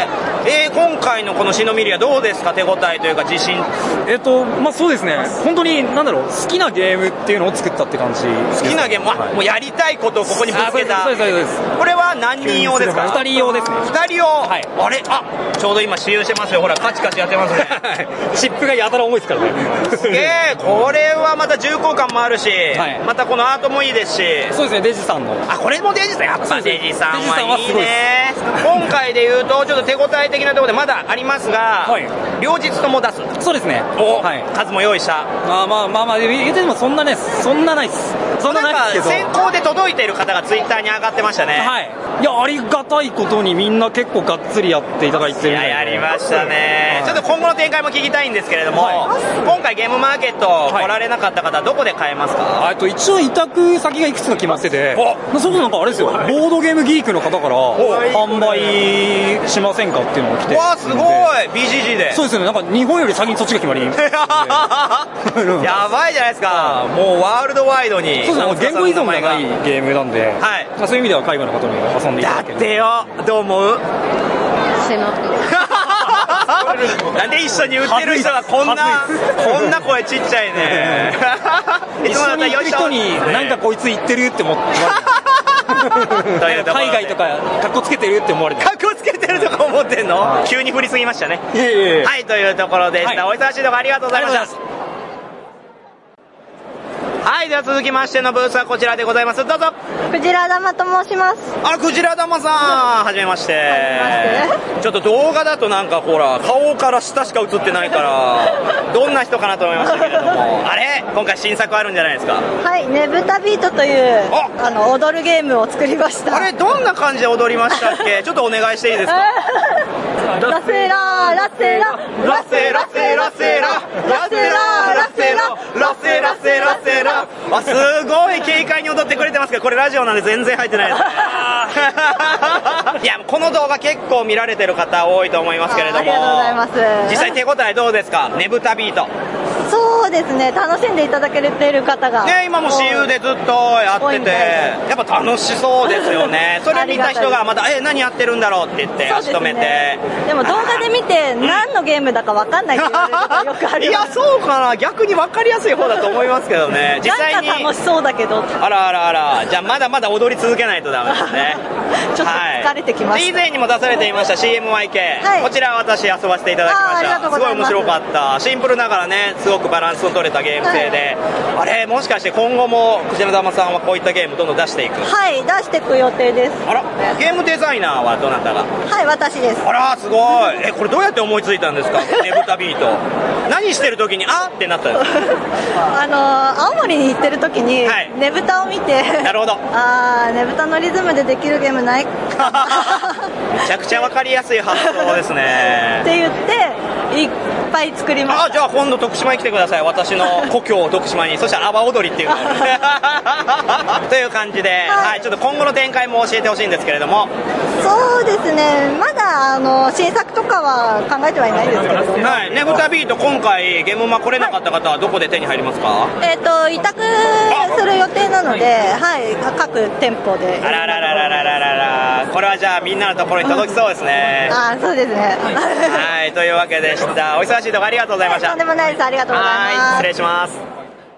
今回のこのシノミリアどうですか？手応えというか自信。 そうですね、本当に好きなゲームっていうのを作ったって感じ。 好きなゲーム、もうやりたいことをここにぶつけた。 そうです。 これは何人用ですか ？2人用ですね。 2人用、あれ、ちょうど今使用してますよ。ほら、カチカチやってますね。 シップがやたら重いですからね。 すげえ、これはまた重厚感もあるし、またこのアートもいいですし。 そうですね、デジさんの。 これもデジさん。やっぱデジさんはいいね。今回で言うとちょっと手応え的なところでまだありますが、両日とも出す。 そうですね。 数も用意した。 言ってもそんなないっす。 そんなないですけど。 先行で届いている方がツイッターに上がってましたね。 はい。いや、ありがたいことにみんな結構がっつりやっていただいてるみたいで。 やりましたね。ちょっと今後の展開も聞きたいんですけれども、今回ゲームマーケット来られなかった方、どこで買えますか？ 一応委託先がいくつか決まってて、それなんかあれですよ、ボードゲームギークの方から販売しませんかっていうのが来て。 わー、すごい BGG で。 そうですよね、なんか日本より先にそっちが決まり。 やばいじゃないですか。もうワールドワイドに。 そうですね、言語依存がないゲームなんで、そういう意味では海外の方に遊んでいただける。 だってよ、どう思う？なんで一緒に売ってる人がこんな声ちっちゃいね。 一緒に行ってる人になんかこいつ言ってるって思って海外とかカッコつけてるって思われて。 カッコつけてるとか思ってんの？急に振りすぎましたね。はい、というところでした。お忙しいところありがとうございました。はい、では続きましてのブースはこちらでございます。どうぞ。 クジラ玉と申します。 あ、クジラ玉さん、はじめまして。ちょっと動画だとなんかほら、顔から下しか映ってないから、どんな人かなと思いましたけれども、あれ今回新作あるんじゃないですか？ はい、ねぶたビートという踊るゲームを作りました。 あれ、どんな感じで踊りましたっけ？ちょっとお願いしていいですか？ ラセララセララセラセラセララセララセララセラセラセラ。あ、すごい軽快に踊ってくれてますけど、これラジオなんで全然入ってないです。いや、この動画結構見られてる方多いと思いますけれども、 ありがとうございます。 実際手応えどうですか？ねぶたビート。 そうですね、楽しんでいただけている方がね、今も私有でずっとやってて、やっぱ楽しそうですよね。それ見た人がまた何やってるんだろうって言って足止めて。 でも動画で見て何のゲームだか分かんないって言われることよくある。 いや、そうかな、逆に分かりやすい方だと思いますけどね。実際になんか楽しそうだけど。 あらあらあら、じゃあまだまだ踊り続けないとダメですね。 ちょっと疲れてきました。 以前にも出されていました CMYK、こちら私遊ばせていただきました。すごい面白かった。シンプルながらね、すごくバランスの取れたゲーム性で、あれ、もしかして今後もクジラ玉さんはこういったゲームどんどん出していく？ はい、出していく予定です。 あら、ゲームデザイナーはどなたが？ はい、私です。 あら、すごい。これどうやって思いついたんですか？ねぶたビート。何してる時にあってなったんですか？ 青森に行ってる時にねぶたを見て、 なるほど。 ねぶたのリズムでできるゲームないかな。 めちゃくちゃ分かりやすい発想ですね。 って言っていっぱい作りました。 じゃあ今度徳島に来てください。私の故郷徳島に。そしたら阿波踊りっていうのという感じで、はい、ちょっと今後の展開も教えてほしいんですけれども。 そうですね、まだ新作とかは考えてはいないですけど、 はい、ねぶたビート今回ゲームマ来れなかった方はどこで手に入りますか？ 委託する予定なので、はい、各店舗で。 あらららららららら、これはじゃあみんなのところに届きそうですね。 そうですね。 はい、というわけでした。お忙しいところありがとうございました。 とんでもないです。ありがとうございます。 はい、失礼します。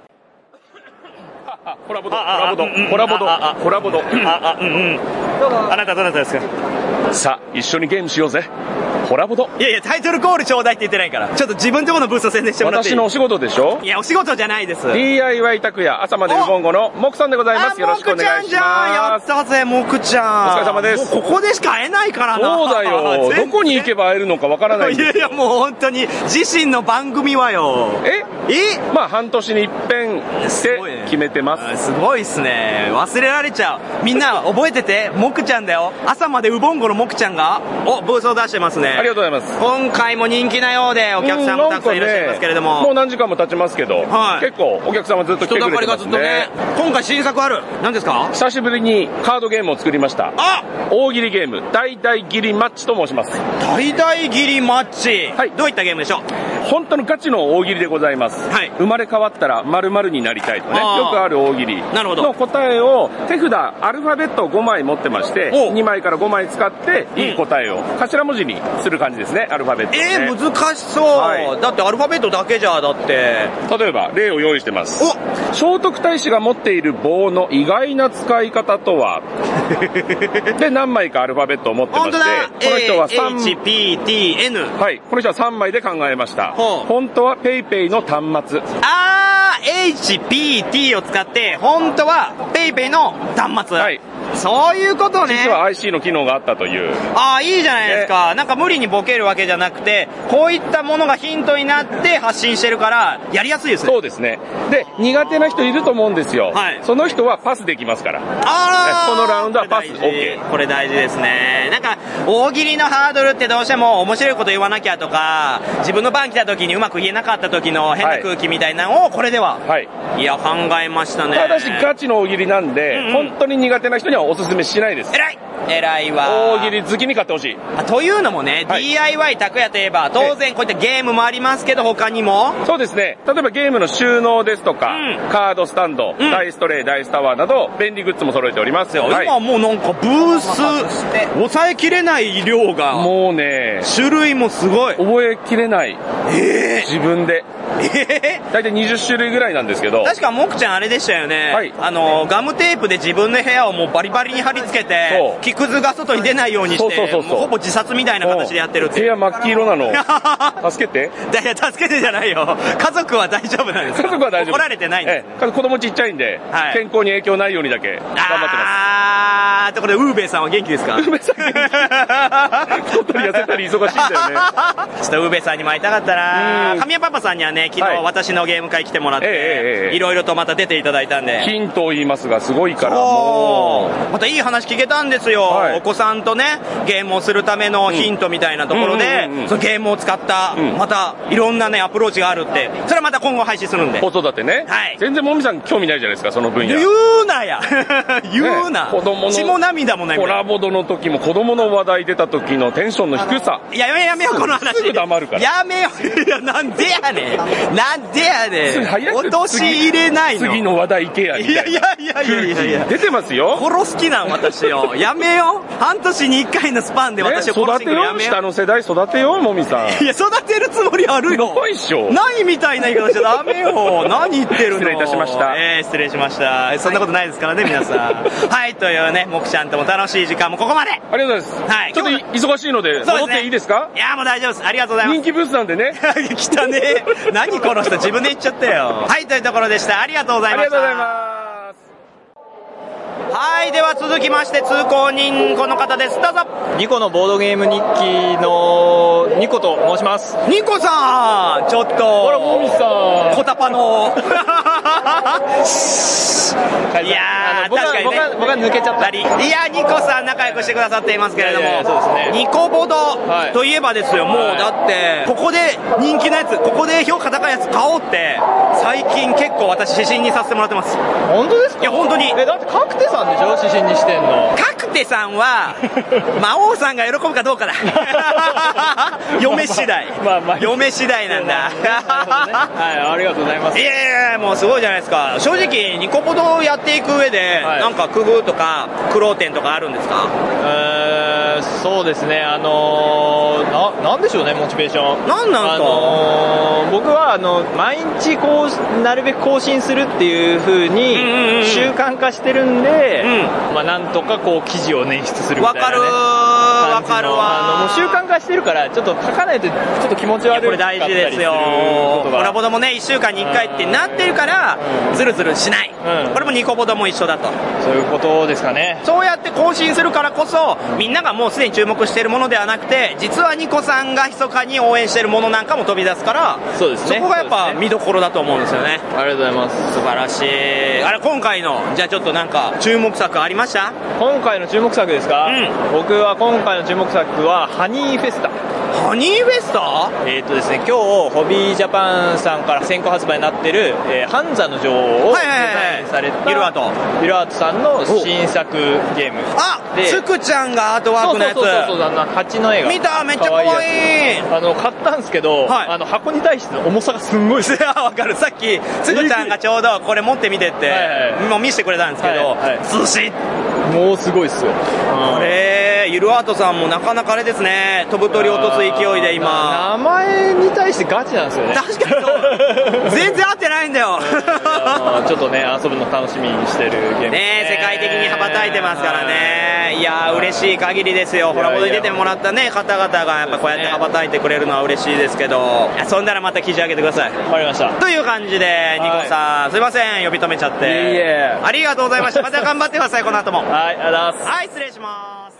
コラボド、コラボド、コラボド、コラボド。 あなたどなたですか？ さあ、一緒にゲームしようぜ。コラボド。 いやいや、タイトルコールちょうだいって言ってないから。ちょっと自分とこのブースを宣伝してもらっていい？ 私のお仕事でしょ？ いや、お仕事じゃないです。 DIY 拓也、朝までウボンゴのモクさんでございます。よろしくお願いします。 やったぜ、モクちゃん。 お疲れ様です。 もうここでしか会えないからな。 そうだよ。どこに行けば会えるのかわからないんですよ。 いやいや、もう本当に、自身の番組はよ。 まあ、半年に一遍って決めてます。 すごいっすね。忘れられちゃう。みんな覚えてて、モクちゃんだよ。朝までウボンゴのモクちゃんが、ブースを出してますね。 ありがとうございます。 今回も人気なようで、お客さんもたくさんいらっしゃいますけれども。 もう何時間も経ちますけど、結構お客様ずっと来てくれてますね。 今回新作ある。何ですか？ 久しぶりにカードゲームを作りました。大喜利ゲーム、大々ギリマッチと申します。 大々ギリマッチ。はい。どういったゲームでしょう？ 本当のガチの大喜利でございます。はい。生まれ変わったら〇〇になりたいとかね、よくある大喜利の答えを手札アルファベットを5枚持ってまして、2枚から5枚使っていい答えを頭文字にする感じですね、アルファベット、ね。 難しそう、はい。だってアルファベットだけじゃ、だって。 例えば例を用意してます。聖徳太子が持っている棒の意外な使い方とはで、何枚かアルファベットを持ってまして、この人は HPTN。 はい、この人は3枚で考えました。本当はペイペイの端末。 HPT を使って、本当はペイペイの端末。はい。 そういうことね。 実は IC の機能があったという。 ああ、いいじゃないですか。なんか無理にボケるわけじゃなくて、こういったものがヒントになって発信してるから、やりやすいですね。 そうですね。で、苦手な人いると思うんですよ。はい。その人はパスできますから。このラウンドはパス OK。 これ大事ですね。なんか、大喜利のハードルってどうしても面白いこと言わなきゃとか、自分の番来た時にうまく言えなかった時の変な空気みたいなのを、これでは。はい。いや、考えましたね。 ただし、ガチの大喜利なんで、本当に苦手な人にはおすすめしないです。 偉いわ。 大喜利好きに買ってほしい。 というのもね、DIY 拓也といえば、当然こういったゲームもありますけど、他にもそうですね。例えばゲームの収納ですとか、カードスタンド、ダイストレイ、ダイスタワーなど、便利グッズも揃えておりますよ。 今もうなんかブース、抑えきれない量が。 もうね、 種類もすごい。 覚えきれない。自分で。大体20種類ぐらいなんですけど。 確か、もくちゃんあれでしたよね。ガムテープで自分の部屋をもうバリバリに貼り付けて、木くずが外に出ないようにして、ほぼ自殺みたいな形でやってるって。 部屋真っ黄色なの。助けて。 いや、助けてじゃないよ。家族は大丈夫なんですか？ 家族は大丈夫。 怒られてないんです。 子供ちっちゃいんで、健康に影響ないようにだけ頑張ってます。 ところで、ウーベイさんは元気ですか？ ウーベイさん元気。太ったり痩せたり忙しいんだよね。 ちょっとウーベイさんにも会いたかったな。神谷パパさんにはね、昨日私のゲーム会来てもらって、いろいろとまた出ていただいたんで。 ヒントを言いますが、すごいから、もう。またいい話聞けたんですよ。お子さんとね、ゲームをするためのヒントみたいなところで、そのゲームを使った、またいろんなね、アプローチがあるって。それはまた今後配信するんで。 子育てね。全然もみさん興味ないじゃないですか、その分野。 言うなや言うな。 子供の。 血も涙もない。 コラボドの時も子供の話題出た時のテンションの低さ。 やめよ、この話。 すぐ黙るから。 やめよ。いや、なんでやねん。落とし入れないの。 次の話題行けや、みたいな。 いや。 出てますよ。 殺す気なん、私よ。やめよ。半年に1回のスパンで私を殺してくるやめよ。 下の世代育てよう、もみさん。 いや、育てるつもりあるよ。 ないっしょ。 ないみたいな言い方しちゃダメよ。何言ってるの。 失礼いたしました。 失礼しました。そんなことないですからね、皆さん。はい、というね、もくちゃんとも楽しい時間もここまで。 ありがとうございます。はい。ちょっと忙しいので、戻っていいですか？ いや、もう大丈夫です。ありがとうございます。 人気ブースなんでね。 来たね。何この人、自分で言っちゃったよ。はい、というところでした。ありがとうございました。 ありがとうございます。 はい、では続きまして通行人この方です。どうぞ。 ニコのボードゲーム日記のニコと申します。 ニコさん、ちょっとほら、もみさんコタパのいやー、確かにね、 僕は抜けちゃったり。 いや、ニコさん仲良くしてくださっていますけれども、 そうですね、 ニコボドといえばですよ、もうだってここで人気のやつ、ここで評価高いやつ買おうって最近結構私指針にさせてもらってます。 本当ですか？ いや、本当に。 だってカクテさんでしょ、指針にしてんの。 カクテさんは魔王さんが喜ぶかどうかだ嫁次第嫁次第なんだはい、ありがとうございます。 いやいや、もうすごいじゃないですか。正直ニコボドやっていく上で、なんか工夫とか苦労点とかあるんですか？ そうですね、なんでしょうね、モチベーション。 なんか僕は毎日なるべく更新するっていう風に習慣化してるんで、まあなんとか記事を捻出するみたいなね。 わかるわ。 もう習慣化してるからちょっと書かないとちょっと気持ち悪い。 これ大事ですよ。コラボドもね、1週間に1回ってなってるからズルズルしない。これもニコボドも一緒だと。 そういうことですかね。 そうやって更新するからこそみんながもうすでに注目しているものではなくて、実はニコさんが密かに応援しているものなんかも飛び出すから、 そうですね、 そこがやっぱ見どころだと思うんですよね。 ありがとうございます。 素晴らしい。あれ、今回のじゃあちょっとなんか注目作ありました？ 今回の注目作ですか？僕は今回の注目作はハニーフェスタ。 ハニーフェスタ？ ですね、今日ホビージャパンさんから先行発売になってる、ハンザの女王をデザインされたゆるアートさんの新作ゲーム。 あ、つくちゃんがアートワークのやつ。 そう蜂の絵が見た、めっちゃ可愛い。 買ったんですけど、箱に対しての重さがすんごいです。 わかる。さっきつくちゃんがちょうどこれ持ってみてってもう見せてくれたんですけど、ずしもうすごいっすよ。 これゆるアートさんもなかなかあれですね、飛ぶ鳥落とす勢いで今名前に対してガチなんですよね。 確かにそう全然合ってないんだよちょっとね、遊ぶの楽しみにしてるゲームね。世界的に羽ばたいてますからね。いやー、嬉しい限りですよ。ホラボドに出てもらったね、方々がやっぱこうやって羽ばたいてくれるのは嬉しいですけど、そんならまた記事上げてください。 わかりました。 という感じで、ニコさん、すいません、呼び止めちゃって。ありがとうございました。また頑張ってください、この後も。 はい、ありがとうございます。 はい、失礼します。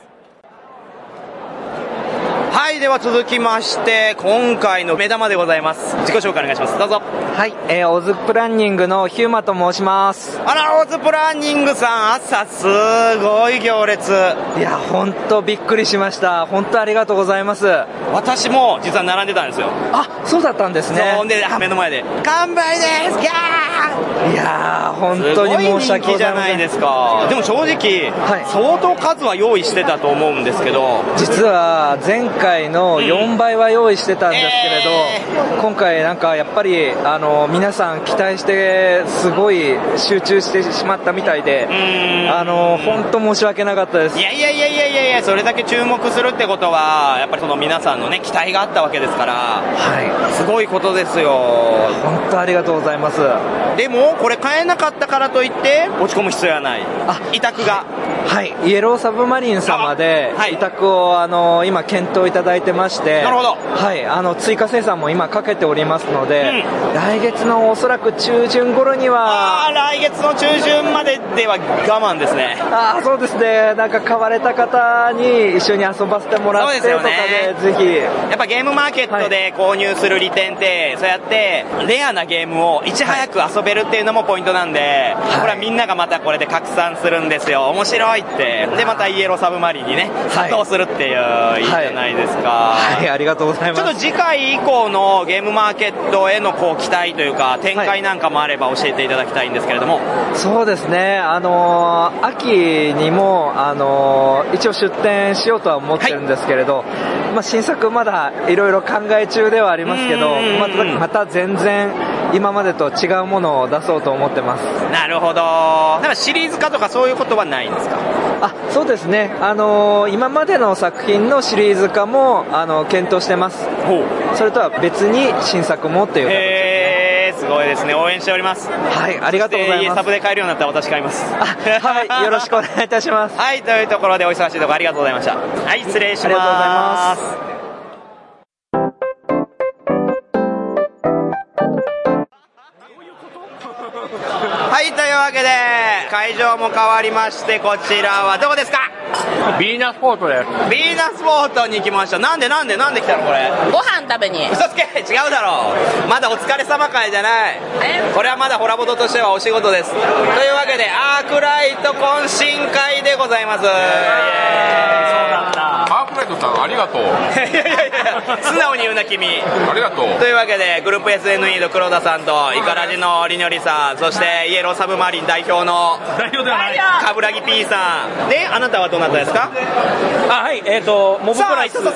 はい、では続きまして、今回の目玉でございます。自己紹介お願いします。どうぞ。 はい、オズプランニングのヒューマと申します。 あら、オズプランニングさん、朝すごい行列。 いや、本当びっくりしました。本当ありがとうございます。 私も実は並んでたんですよ。 あ、そうだったんですね。 そうで、目の前で、完売ですギャー。 いやー、本当に申し訳ございません。 すごい人気じゃないですか。でも正直、相当数は用意してたと思うんですけど、 実は前回の4倍は用意してたんですけれど、今回なんかやっぱり皆さん期待してすごい集中してしまったみたいで、本当申し訳なかったです。 いや、それだけ注目するってことはやっぱりその皆さんのね期待があったわけですから、すごいことですよ。 本当ありがとうございます。 でもこれ買えなかったからといって落ち込む必要はない。委託がイエローサブマリン様で委託を今検討いただいてまして、 なるほど。 追加生産も今かけておりますので、来月のおそらく中旬頃には。 来月の中旬まででは我慢ですね。 そうですね。なんか買われた方に一緒に遊ばせてもらってとかで、ぜひ。 やっぱゲームマーケットで購入する利点って、そうやってレアなゲームをいち早く遊べるっていうのもポイントなんで、これはみんながまたこれで拡散するんですよ。面白いって。でまたイエローサブマリンにね殺到するっていう、いいじゃないですか。 ありがとうございます。 ちょっと次回以降のゲームマーケットへのこう期待というか展開なんかもあれば教えていただきたいんですけれども。 そうですね。秋にも一応出展しようとは思ってるんですけれど、新作まだいろいろ考え中ではありますけど、また全然今までと違うものを出そうと思ってます。 なるほど。なんかシリーズ化とかそういうことはないんですか？ そうですね。今までの作品のシリーズ化も検討してます。それとは別に新作もっていう形で。 すごいですね。応援しております。 ありがとうございます。 サブで買えるようになったら私買います。 よろしくお願いいたします。 というところでお忙しいところありがとうございました。失礼します。ありがとうございます。というわけで会場も変わりまして、こちらはどこですか？ ビーナスポートです。 ビーナスポートに来ました。なんで来たのこれ？ ご飯食べに。 嘘つけ、違うだろう。まだお疲れ様会じゃない。これはまだホラボドとしてはお仕事です。というわけでアークライト懇親会でございます。そうなんだ。 アークライトさんありがとう。 素直に言うな君。 ありがとう。 というわけでグループ SNE の黒田さんとイカラジのりにょりさん、そしてイエローサブマリン代表のカブラギ P さんで、あなたはどなたですか？ モブプライスボー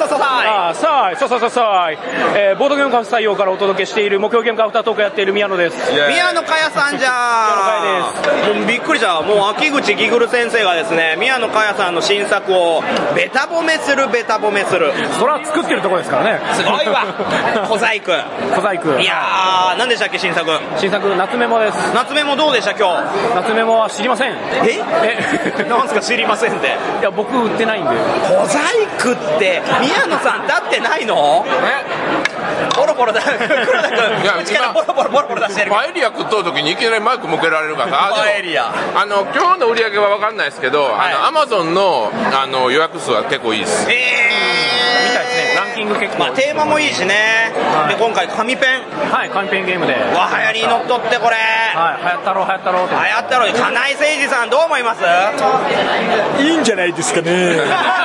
ドゲームカフェ採用からお届けしている目標ゲームカフェトークやっている宮野です。 宮野佳代さんじゃん。もうびっくりした。もう秋口ギグル先生がですね、宮野佳代さんの新作をベタ褒めする。 それは作ってるところですからね。 すごいわ。小細工。いやー、何でしたっけ新作？ 夏メモです。 夏メモどうでした今日？ 夏メモは知りません。 なんすか知りませんって。 いや僕売ってないんで。 小細工って宮野さんだってないの？ボロボロだ。黒田君口からボロボロ出してる。 パエリア食っとる時にいきなりマイク向けられるから。 パエリア。 今日の売り上げは分かんないですけど、アマゾンの予約数は結構いいです。 みたいですね。ランキング結構。 テーマもいいしね。で今回紙ペン。 紙ペンゲームで。 流行りに乗っとってこれ。 流行ったろう。 金井誠司さんどう思います？ いいんじゃないですかね。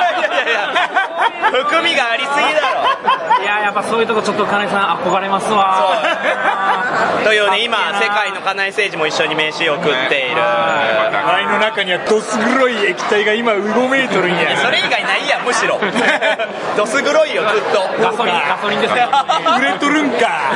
含みがありすぎだろ。 いややっぱそういうとこちょっと金井さん憧れますわ。 というね、今世界の金井誠司も一緒に飯を食っている。 肺の中にはどす黒い液体が今うごめいとるんや。 それ以外ないやむしろ。どす黒いよずっと。 ガソリンですよ。 売れとるんか。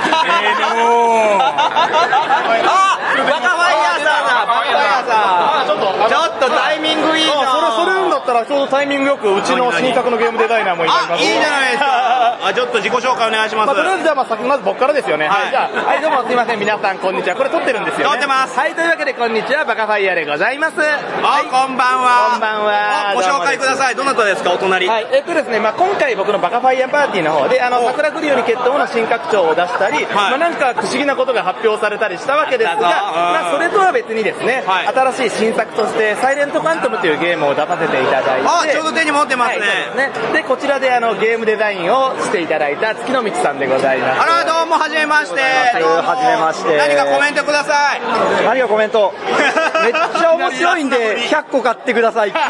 バカファイヤーさんだ。ちょっとタイミングいいな。 それ運だっったらちょうどタイミングよくうちの新作のゲームデザイナーもいます。 いいじゃないですか。ちょっと自己紹介お願いします。 とりあえずじゃあまず僕からですよね。はい、じゃあ、はい、どうもすいません、皆さんこんにちは。これ撮ってるんですよね。 撮ってます。 はい、というわけでこんにちは、バカファイヤーでございます。 はい、こんばんは。 こんばんは。 ご紹介ください。どなたですか、お隣。 はい、ですね、今回僕のバカファイヤーパーティーの方で、桜グリオに決闘の新拡張を出したり、なんか不思議なことが発表されたりしたわけですが、それとは別にですね、新しい新作として、サイレントファントムというゲームを出させていただいて、 ちょうど手に持ってますね。 で、こちらでゲームデザインをしていただいた月の道さんでございます。 あら、どうも、はじめまして。 はじめまして。 何かコメントください。 何かコメント。めっちゃ面白いんで、100個買ってください。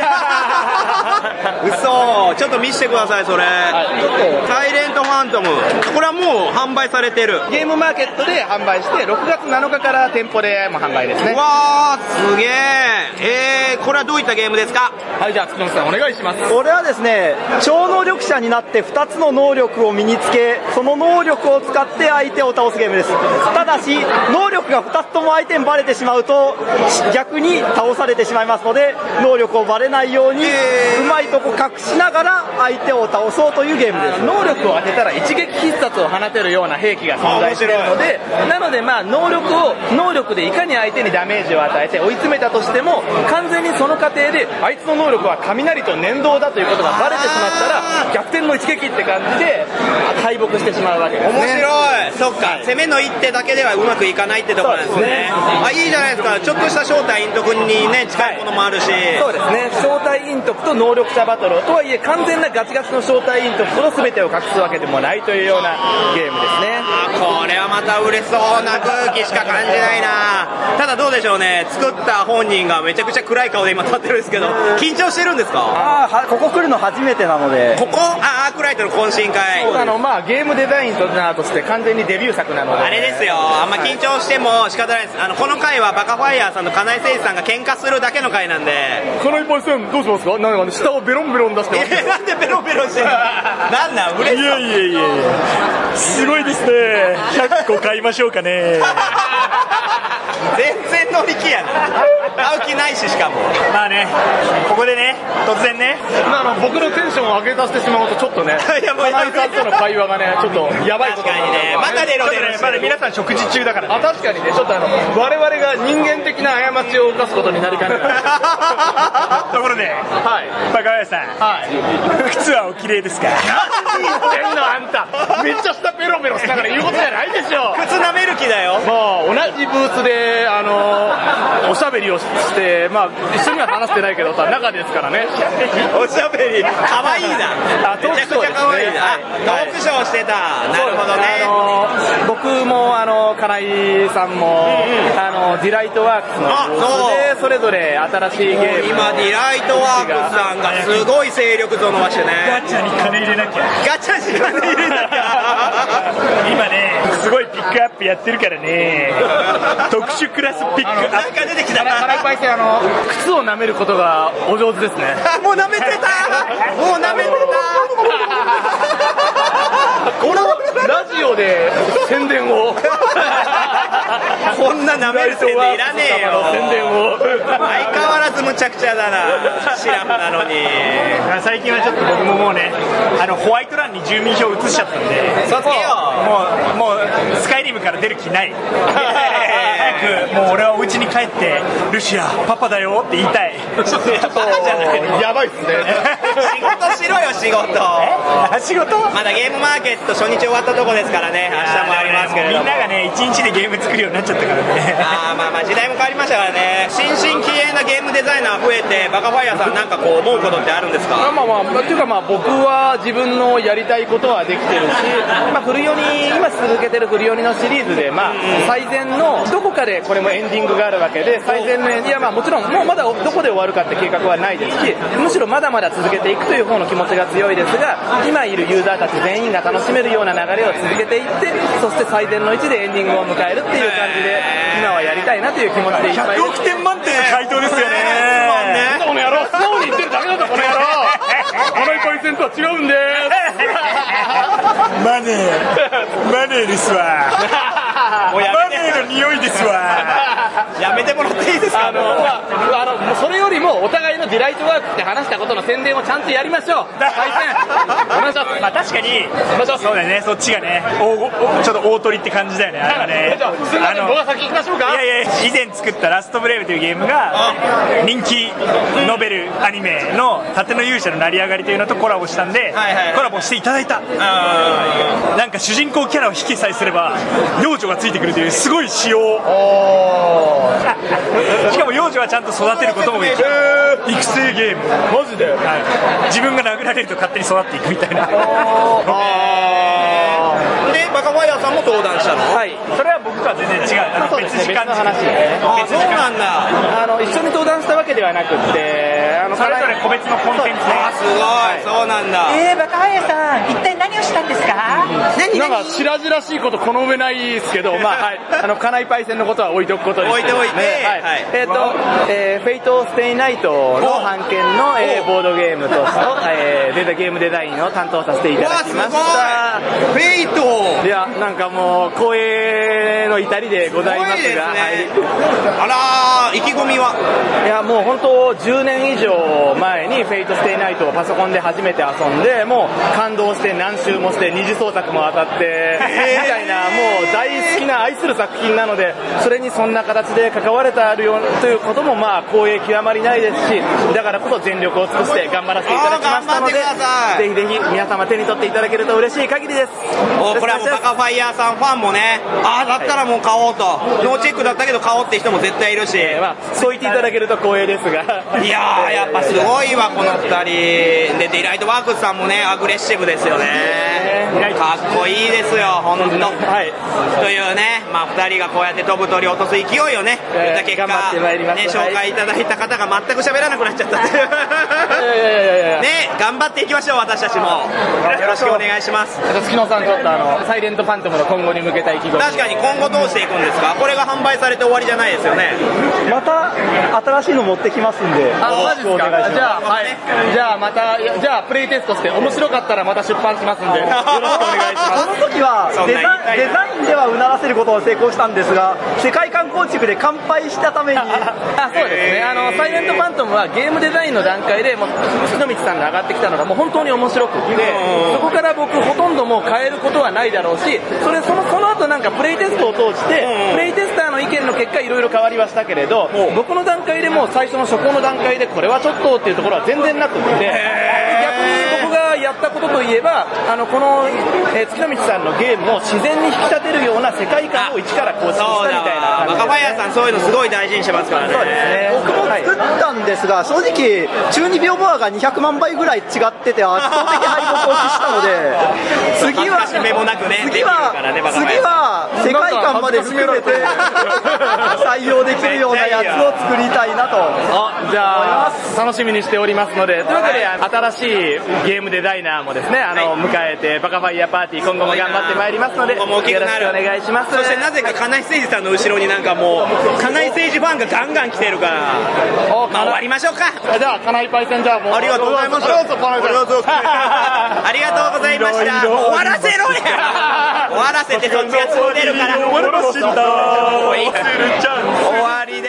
嘘。ちょっと見せてください、それ。サイレントファントム。これはもう販売されてる。 ゲームマーケットで販売して、6月7日から店舗でも販売ですね。 わー、すげえ。これはどういったゲームですか？ はい、じゃあ、月本さんお願いします。 これはですね、超能力者になって2つの能力を身につけ、その能力を使って相手を倒すゲームです。ただし、能力が2つとも相手にバレてしまうと、逆に倒されてしまいますので、能力をバレないように、うまいとこ隠しながら相手を倒そうというゲームです。 能力を当てたら一撃必殺を放てるような兵器が存在しているので、なので能力でいかに相手にダメージを与えて追い詰めたとしても、完全にその過程であいつの能力は雷と粘土だということがバレてしまったら逆転の一撃って感じで敗北してしまうわけですね。 面白い。そっか、攻めの一手だけではうまくいかないってところなんですね。いいじゃないですか。ちょっとした正体陰徳にね近いものもあるし、 そうですね。正体陰徳と能力者バトルとはいえ完全なガチガチの正体陰徳と全てを隠すわけでもないというようなゲームですね。 これはまた売れそうな空気しか感じないな。ただどうでしょうね、作った本人がめちゃくちゃ暗い顔で今立ってるんですけど、緊張してるんですか？ ここ来るの初めてなので。 ここアークライトの懇親会。 ゲームデザインとして完全にデビュー作なので。 あれですよ、あんま緊張しても仕方ないです。この回はバカファイヤーさんと金井誠司さんが喧嘩するだけの回なんで。 金井パイセンどうしますか？なんか下をベロンベロン出してます。 なんでベロンベロンしてるの？なんだ嬉しそう。 いやすごいですね。100個買いましょうかね。 全然乗り気やな。買う気ないし、しかも。 まあね、ここでね、突然ね、僕のテンションを上げさせてしまうとちょっとね、金井さんとの会話がね、ちょっとやばいことになる。 確かにね、また出ろ。 まだ皆さん食事中だから。確かにね、ちょっと我々が人間的な過ちを犯すことになりかねない。 ところで、バカファイヤーさん、靴はお綺麗ですか？ 何言ってんのあんた。めっちゃ下ペロペロしながら言うことじゃないでしょ。 靴舐める気だよ。 もう同じブースでおしゃべりをして、一緒には話してないけどさ、中ですからね。 おしゃべり、かわいいな。めちゃくちゃかわいいな。トークショーしてた。なるほどね。 僕も金井さんもディライトワークスのブースでそれぞれ新しいゲーム。 今ディライトワークスさんがすごい勢力と伸ばしてね。 ガチャに金入れなきゃ。 ガチャに金入れなきゃ。 今ね、すごいピックアップやってるからね。特殊クラスピックアップ。 なんか出てきたな。 金井パイセン靴を舐めることがお上手ですね。 もう舐めてた。もう舐めてた。 このラジオで宣伝を。 こんな舐める宣伝いらねえよ。 宣伝を。 相変わらずむちゃくちゃだな。シラフなのに。 最近はちょっと僕ももうね、ホワイト欄に住民票移しちゃったんで、 嘘つけよ。 もうスカイリムから出る気ない。早くもう俺はお家に帰ってルシアパパだよって言いたい。 ちょっとやばいっすね。 仕事しろよ仕事。 仕事？ まだゲームマーケット初日終わったとこですからね。明日もありますけれども。 みんながね1日でゲーム作るようになっちゃったからね。 まあ時代も変わりましたからね。新進気鋭なゲームデザイナー増えて、バカファイヤーさんなんかこう思うことってあるんですか？ っていうか僕は自分のやりたいことはできてるし、フルヨニ今続けてるフルヨニのシリーズで最善のどこかでこれもエンディングがあるわけで、最善のエンディングはもちろんもうまだどこで終わるかって計画はないですし、むしろまだまだ続けていくという方の気持ちが強いですが、今いるユーザーたち全員が楽しめるような流れを続けていって、そして最善の位置でエンディングを迎えるっていう感じで今はやりたいなという気持ちでいっぱいです。 100億点満点の回答ですよね。 この野郎、素直に言ってるだけだぞこの野郎。金井パイセンとは違うんです。 マネーですわ。 もうやめて。 の匂いですわ。 やめてもらっていいですか？ それよりもお互いのディライトワークって話したことの宣伝をちゃんとやりましょう。対戦お願いします。 まあ確かにそうだよね、そっちがねちょっと大鳥って感じだよね、あれね。 すみません、僕が先行きましょうか。 いや以前作ったラストブレイブというゲームが人気ノベルアニメの盾の勇者の成り上がりというのとコラボしたんで、コラボしていただいた。なんか主人公キャラを引きさえすれば幼女がついてくるというすごい仕様。しかも幼女はちゃんと育てることもできる育成ゲーム。 マジで？ 自分が殴られると勝手に育っていくみたいな。 でバカファイヤーさんも登壇したの？ はい、それは僕とは全然違う。別時間の話で。 そうなんだ。 一緒に登壇したわけではなくて、 それぞれ個別のコンテンツで。 すごい、そうなんだ。 バカファイヤーさん、一体何をしたんですか？ なんか白々しいこと好めないですけど、まあはい、カナイパイセンのことは置いておくことにして。 置いておいて、 はい。フェイトステイナイトの版権のボードゲームとゲームデザインを担当させていただきました。 フェイト。 いや、なんかもう光栄の至りでございますが、はい。 あらー、意気込みは？ いや、もう本当10年以上前にフェイトステイナイトをパソコンで初めて遊んで、もう感動して何周もして二次創作も当たってみたいな、もう大好きな愛する作品なので、それにそんな形で関われたということもまあ光栄極まりないですし、だからこそ全力を尽くして頑張らせていただきましたので、ぜひぜひ皆様手に取っていただけると嬉しい限りです。 これはもうバカファイヤーさんファンもね、だったらもう買おうと、ノーチェックだったけど買おうって人も絶対いるし、 そう言っていただけると光栄ですが、 いやーやっぱすごいわこの2人で。デイライトワークスさんもねアグレッシブですよね。かっこいいですよ本当。というね、まあ2人がこうやって飛ぶ鳥を落とす勢いをね言った結果、ね、紹介いただいた方が全く喋らなくなっちゃったっていうね、頑張っていきましょう。私たちもよろしくお願いします。 月野さんちょっとサイレントファントムの今後に向けた意気込み。 確かに今後どうしていくんですか？これが販売されて終わりじゃないですよね。 また新しいの持ってきますんで。 マジですか？じゃあまたプレイテストして面白かったらまた出版しますんでよろしくお願いします。 その時はデザインではうならせることを成功したんですが、世界観構築で完敗したためにそうですね、サイレントファントムはゲームデザインの段階でもう篠道さんが上がってきたのがもう本当に面白くて、そこから僕ほとんどもう変えることはないだろうし、その後なんかプレイテストを通してプレイテスターの意見の結果いろいろ変わりはしたけれど、僕の段階でもう最初の初行の段階でこれはちょっとっていうところは全然なくって、逆に僕がやったことといえばこの、月の道さんのゲームを自然に引き立てるような世界観を一から構築したみたいな感じで。 バカファイヤーさんそういうのすごい大事にしてますからね。 そうですね、僕も作ったんですが、正直中二病ボアが200万倍ぐらい違ってて圧倒的敗北をしたので、次は世界観まで含めて採用できるようなやつを作りたいなと。 じゃあ楽しみにしておりますので、というわけで新しいゲームデザイナーもですね迎えてバカファイヤーパーティー今後も頑張ってまいりますのでよろしくお願いします。 そしてなぜか金井誠司さんの後ろになんかもう金井誠司ファンがガンガン来てるから、まあ終わりましょうか。 じゃあ金井パイセン、じゃあもうありがとうございました。ありがとうございました。もう終わらせろや終わらせてそっちが作れるから終わりです。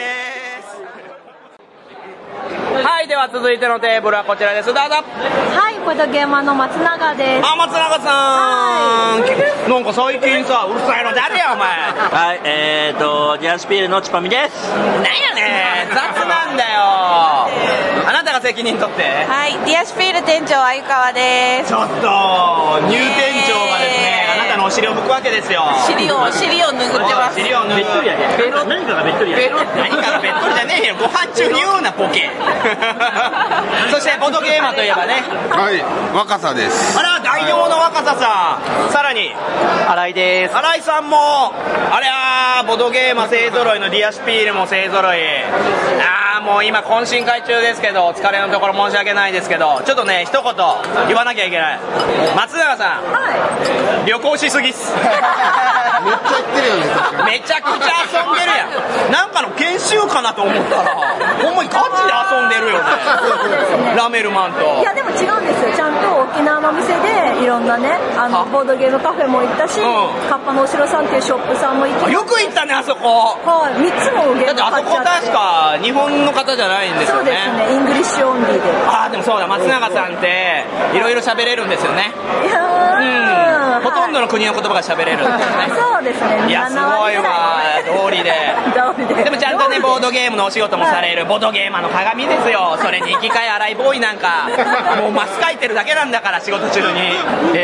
はい、では続いてのテーブルはこちらです。どうぞ。 はい、ボードゲーマーの松永です。 松永さん、なんか最近さうるさいの誰やお前。 はい、ディアスピールのチパミです。 なんやねん、雑なんだよ。あなたが責任取って。 はい、ディアスピール店長鮎川です。 ちょっと入店長がですね、あなたのお尻を拭くわけですよ。 尻を拭ってます。 尻を拭く。べっとりやで。何かがべっとりやで。何かがべっとりじゃねえよ。ご飯中に言うなボケ。そしてボードゲーマーといえばね、 はい、若狭です。 あら、代表の若狭さん。さらに新井です。 新井さんもあれボードゲーマー勢ぞろいのディアスピールも勢ぞろい。 もう今懇親会中ですけど、お疲れのところ申し訳ないですけど、ちょっとね、一言言わなきゃいけない。松永さん、旅行しすぎっす。めっちゃ行ってるよね。めちゃくちゃ遊んでるやん。なんかの研修かなと思ったら、ほんまにガチで遊んでるよね。ラメルマンと。 いやでも違うんですよ。ちゃんと沖縄の店でいろんなね、ボードゲームカフェも行ったし、カッパのお城さんっていうショップさんも行って。 よく行ったね、あそこ。 はい、3つのゲーム買っちゃって。 だってあそこ確か日本の方じゃないんですよね。 そうですね、イングリッシュオンリーで。 ああ、でもそうだ、松永さんっていろいろ喋れるんですよね。ほとんどの国の言葉が喋れるんですよね。 そうですね。 いや、すごいわ、道理で。でもちゃんとね、ボードゲームのお仕事もされる、ボードゲーマーの鏡ですよ。それに生き返洗いボーイなんか、もうマス書いてるだけなんだから、仕事中に。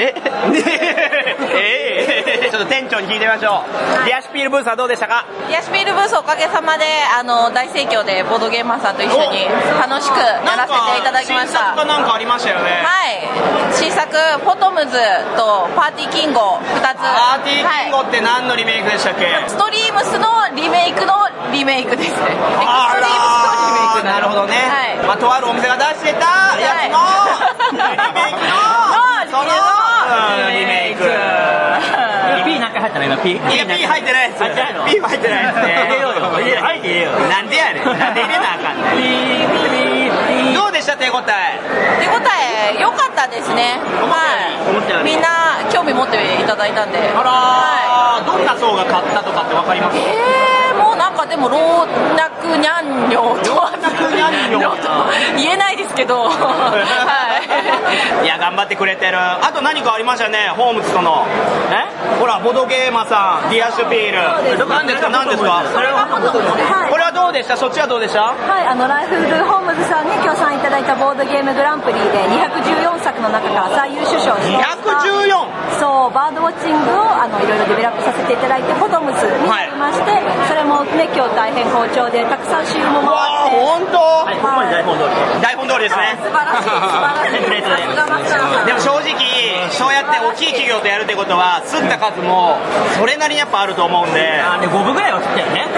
ちょっと店長に聞いてみましょう。ディアシュピールブースはどうでしたか？ ディアシュピールブースおかげさまで大盛況でボードゲーマーさんと一緒に楽しくやらせていただきました。 新作かなんかありましたよね。 はい、新作フォトムズとパーティーキンゴ2つ。 パーティーキンゴって何のリメイクでしたっけ？ ストリームスのリメイクのリメイクですね。エクストリームスのリメイク。 なるほどね。まあとあるお店が出してたやつのリメイクのそのリメイク。 P なんか入ったの今 P？ いや P 入ってないやつ。P 入ってないやつね。 入れようよ。入れよう。 なんでやねん。なんで入れなあかんねん。どうでした手応え？ 手応え良かったですね。はい。みんな興味持っていただいたんで。 あら、どんな層が買ったとかってわかります？ もうなんかでも老若にゃんにょと言えないですけど、 はい。いや頑張ってくれてる。あと何かありましたね、ホームズとの。ほらボドゲーマさん、ディアシュピール。何ですか何ですか？これはどうでした？そっちはどうでした？ はい、ライフルホームズさんに協賛いただいたボードゲームグランプリで214作の中から最優秀賞を取った214？そう、バードウォッチングをいろいろデベロップさせていただいてフォトムズになりまして、それもね今日大変好調でたくさん収入も回って。 本当？ はい、ここまで台本通り。 台本通りですね。 素晴らしい素晴らしい。 テンプレートで。 でも正直そうやって大きい企業とやるってことは吸った数もそれなりにやっぱあると思うんで。 5部ぐらいは吸ったよね。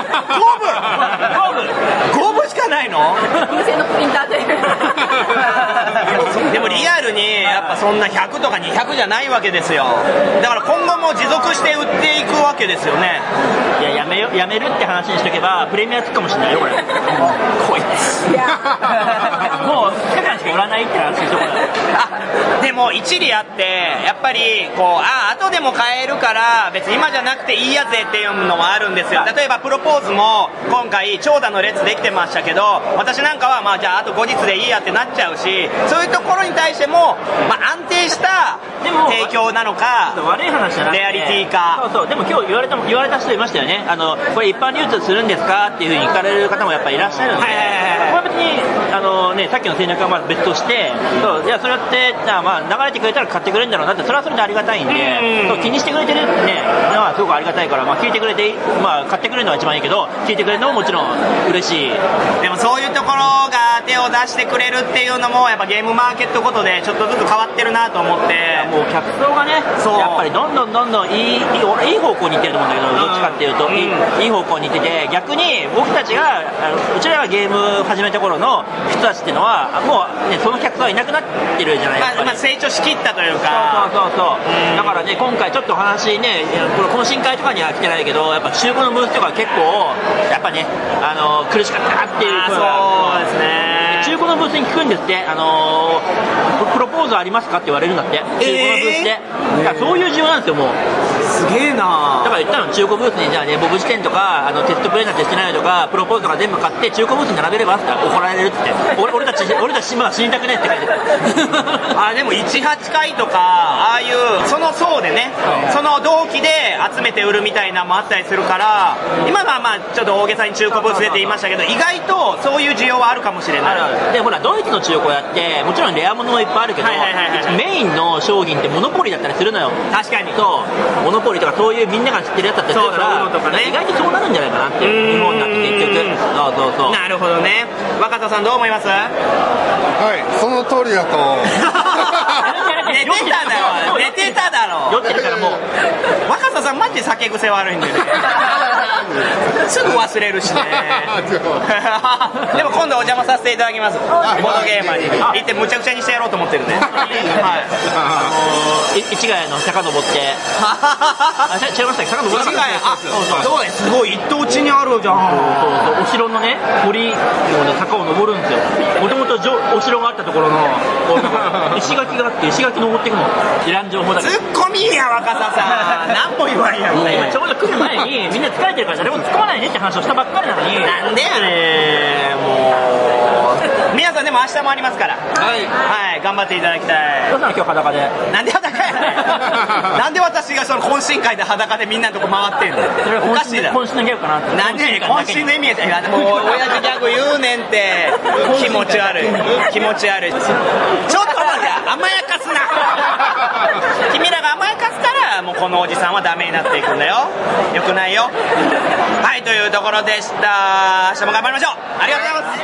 5部しかないの？ 風船のプリンターで。 でもリアルにやっぱそんな100とか200じゃないわけですよ。だから今後も持続して売っていくわけですよね。 いや、やめるって話にしとけばプレミアつくかもしれないよこれ。こいつもう2日間しか売らないって話にしとこう。 でも一理あってやっぱりこう後でも買えるから別に今じゃなくていいやぜっていうのもあるんですよ。例えばプロポーズも今回長蛇の列できてましたけど、私なんかはまあじゃああと後日でいいやってなっちゃうし、そういうところに対しても、安定した提供なのか悪い話じゃなくてレアリティか。 そうでも今日言われた人いましたよね。これ一般流通するんですかっていう風に聞かれる方もやっぱりいらっしゃるので、これは別にさっきの戦略はまず別として、いやそれって流れてくれたら買ってくれるんだろうなって、それはそれでありがたいんで、気にしてくれてるねのはすごくありがたいから、聞いてくれて買ってくれるのは一番いいけど、聞いてくれるのももちろん嬉しい。 でもそういうところが手を出してくれるっていうのもやっぱゲームマーケットごとでちょっとずつ変わってるなと思って。 もう客層がね、やっぱりどんどんいい方向に行ってると思うんだけど、どっちかっていうといい方向に行ってて、逆に僕たちがうちらがゲーム始めた頃の人たちっていうのはもうね、その客層はいなくなってるじゃないですか。 成長しきったというか。 そうだからね、今回ちょっと話ね、これ懇親会とかには来てないけど、やっぱ中古のブースとか結構やっぱね苦しかったなっていう声が。 そうですね。 中古のブースに聞くんですって、プロポーズありますかって言われるんだって、中古のブースで。だからそういう需要なんですよ、もう。 すげえな。 だから言ったの、中古ブースにじゃあね、ボブ辞典とかテストプレイなんてしてないとかプロポーズとか全部買って中古ブースに並べればって言ったら怒られるって言って、俺たちまだ死にたくねえって書いてた。 でも18回とかああいうその層でね、その同期で集めて売るみたいなのもあったりするから、今はちょっと大げさに中古ブースでって言いましたけど、意外とそういう需要はあるかもしれない。 でほらドイツの中古屋ってもちろんレア物もいっぱいあるけど、メインの商品ってモノポリだったりするのよ。 確かに。 そうモノポリとかそういうみんなが知ってるやつだったりするから、意外とそうなるんじゃないかなって、日本だって結局。そうなるほどね。若田さんどう思います？ はい、その通りだと寝てただろ。 酔ってるからもう。 若田さんマジで酒癖悪いんだよね。 すぐ忘れるしね。でも今度お邪魔させていただきます。ボードゲーマーに行ってむちゃくちゃにしてやろうと思ってるんで。はい。 市ヶ谷の坂登って。違いましたっけ？坂登らなかった。 そうです。すごい一等地にあるじゃん。 お城のね堀の坂を登るんですよ。もともとお城があったところの石垣があって石垣登っていくの。いらん情報だけど。 ツッコミや若狭さん。何も言わんやん。 今ちょうど来る前にみんな疲れてるから誰も突っ込まないねって話をしたばっかりなのに。 なんでやねん。もう皆さんでも明日もありますから。はい頑張っていただきたい。 どうしたの今日裸で。 なんで裸やねん。なんで私がその懇親会で裸でみんなのとこ回ってんの。おかしいだろ。 渾身のギャグかなって。 なんで渾身の意味やったらもう親父ギャグ言うねんって気持ち悪い気持ち悪い。ちょっと待って甘やかすな。君らが甘やかすからもうこのおじさんはダメになっていくんだよ。よくないよ。はいというところでした。明日も頑張りましょう。ありがとうございます。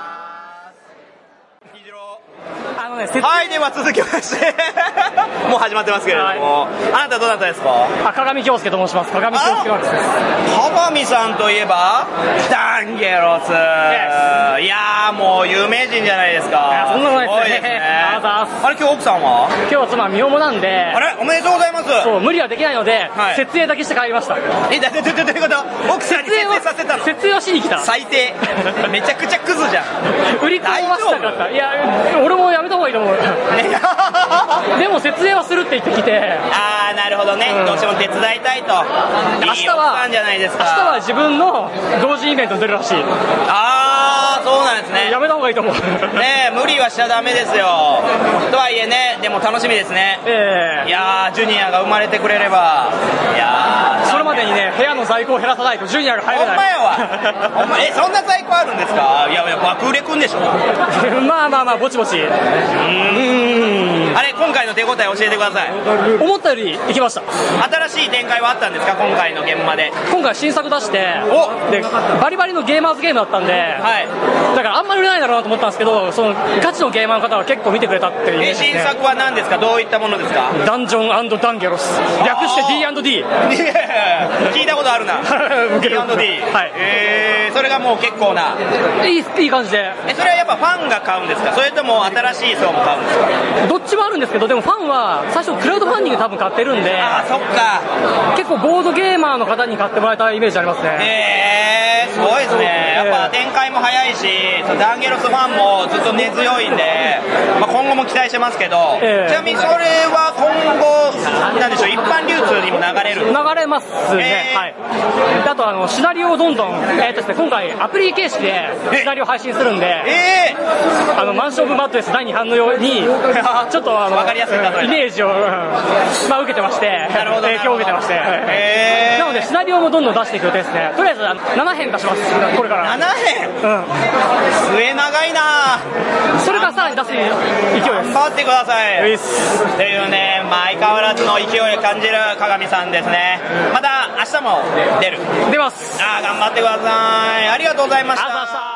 はいでは続きましてもう始まってますけれども、あなたどなたですか？ 鏡京介と申します。鏡京介です。 鏡さんといえばダンゲロス。いやーもう有名人じゃないですか。 そんなことないですね。 あれ今日奥さんは？ 今日妻身重なんで。 あれおめでとうございます。 そう無理はできないので、設営だけして帰りました。 どういうこと？奥さんに設営させたの？ 設営をしに来た。 最低。めちゃくちゃクズじゃん。 売り込ましたかった。いや俺もやめた方がいいと思う。でも設営はするって言ってきて。 ああなるほどね、どうしても手伝いたいと。 明日はじゃないですか。 明日は自分の同時イベントに出るらしい。 ああそうなんですね。 やめた方がいいと思う。 ね無理はしちゃダメですよ。とはいえねでも楽しみですね。いやジュニアが生まれてくれれば。いやそれまでにね部屋の在庫を減らさないとジュニアが入れない。 ほんまやわ。そんな在庫あるんですか？いや爆売れくんでしょ。 まあぼちぼち。 あれ今回の手応え教えてください。 思ったよりいきました。 新しい展開はあったんですか？今回の現場で。 今回新作出してでバリバリのゲーマーズゲームだったんで、だからあんまり売れないだろうなと思ったんですけど、そのガチのゲーマーの方は結構見てくれたっていうイメージですね。 新作は何ですか？どういったものですか？ ダンジョン&ダンゲロス、略して D&D。 聞いたことあるな。D&D。それがもう結構ないい感じで。 それはやっぱファンが買うんですか？それとも新しい層も買うんですか？ どっちもあるんですけど、でもファンは最初クラウドファンディング多分買ってるんで。 そっか。 結構ボードゲーマーの方に買ってもらえたイメージありますね。 すごいですね。やっぱ展開も早いし、ダンゲロスファンもずっと根強いんで、今後も期待してますけど、ちなみにそれは今後なんでしょう、一般流通にも流れる？ 流れますね。はい。あとシナリオをどんどん今回アプリ形式でシナリオ配信するんで、マンション・オブ・マッドレス第2版のようにちょっと分かりやすい例えイメージを受けてまして、影響を受けてまして、なのでシナリオもどんどん出していく予定ですね。とりあえず7編出します。これから 7編。末長いな。 それからさらに出す勢いです。 頑張ってください。っていうね、相変わらずの勢いを感じる鏡さんですね。また明日も出ます。 頑張ってください。ありがとうございました。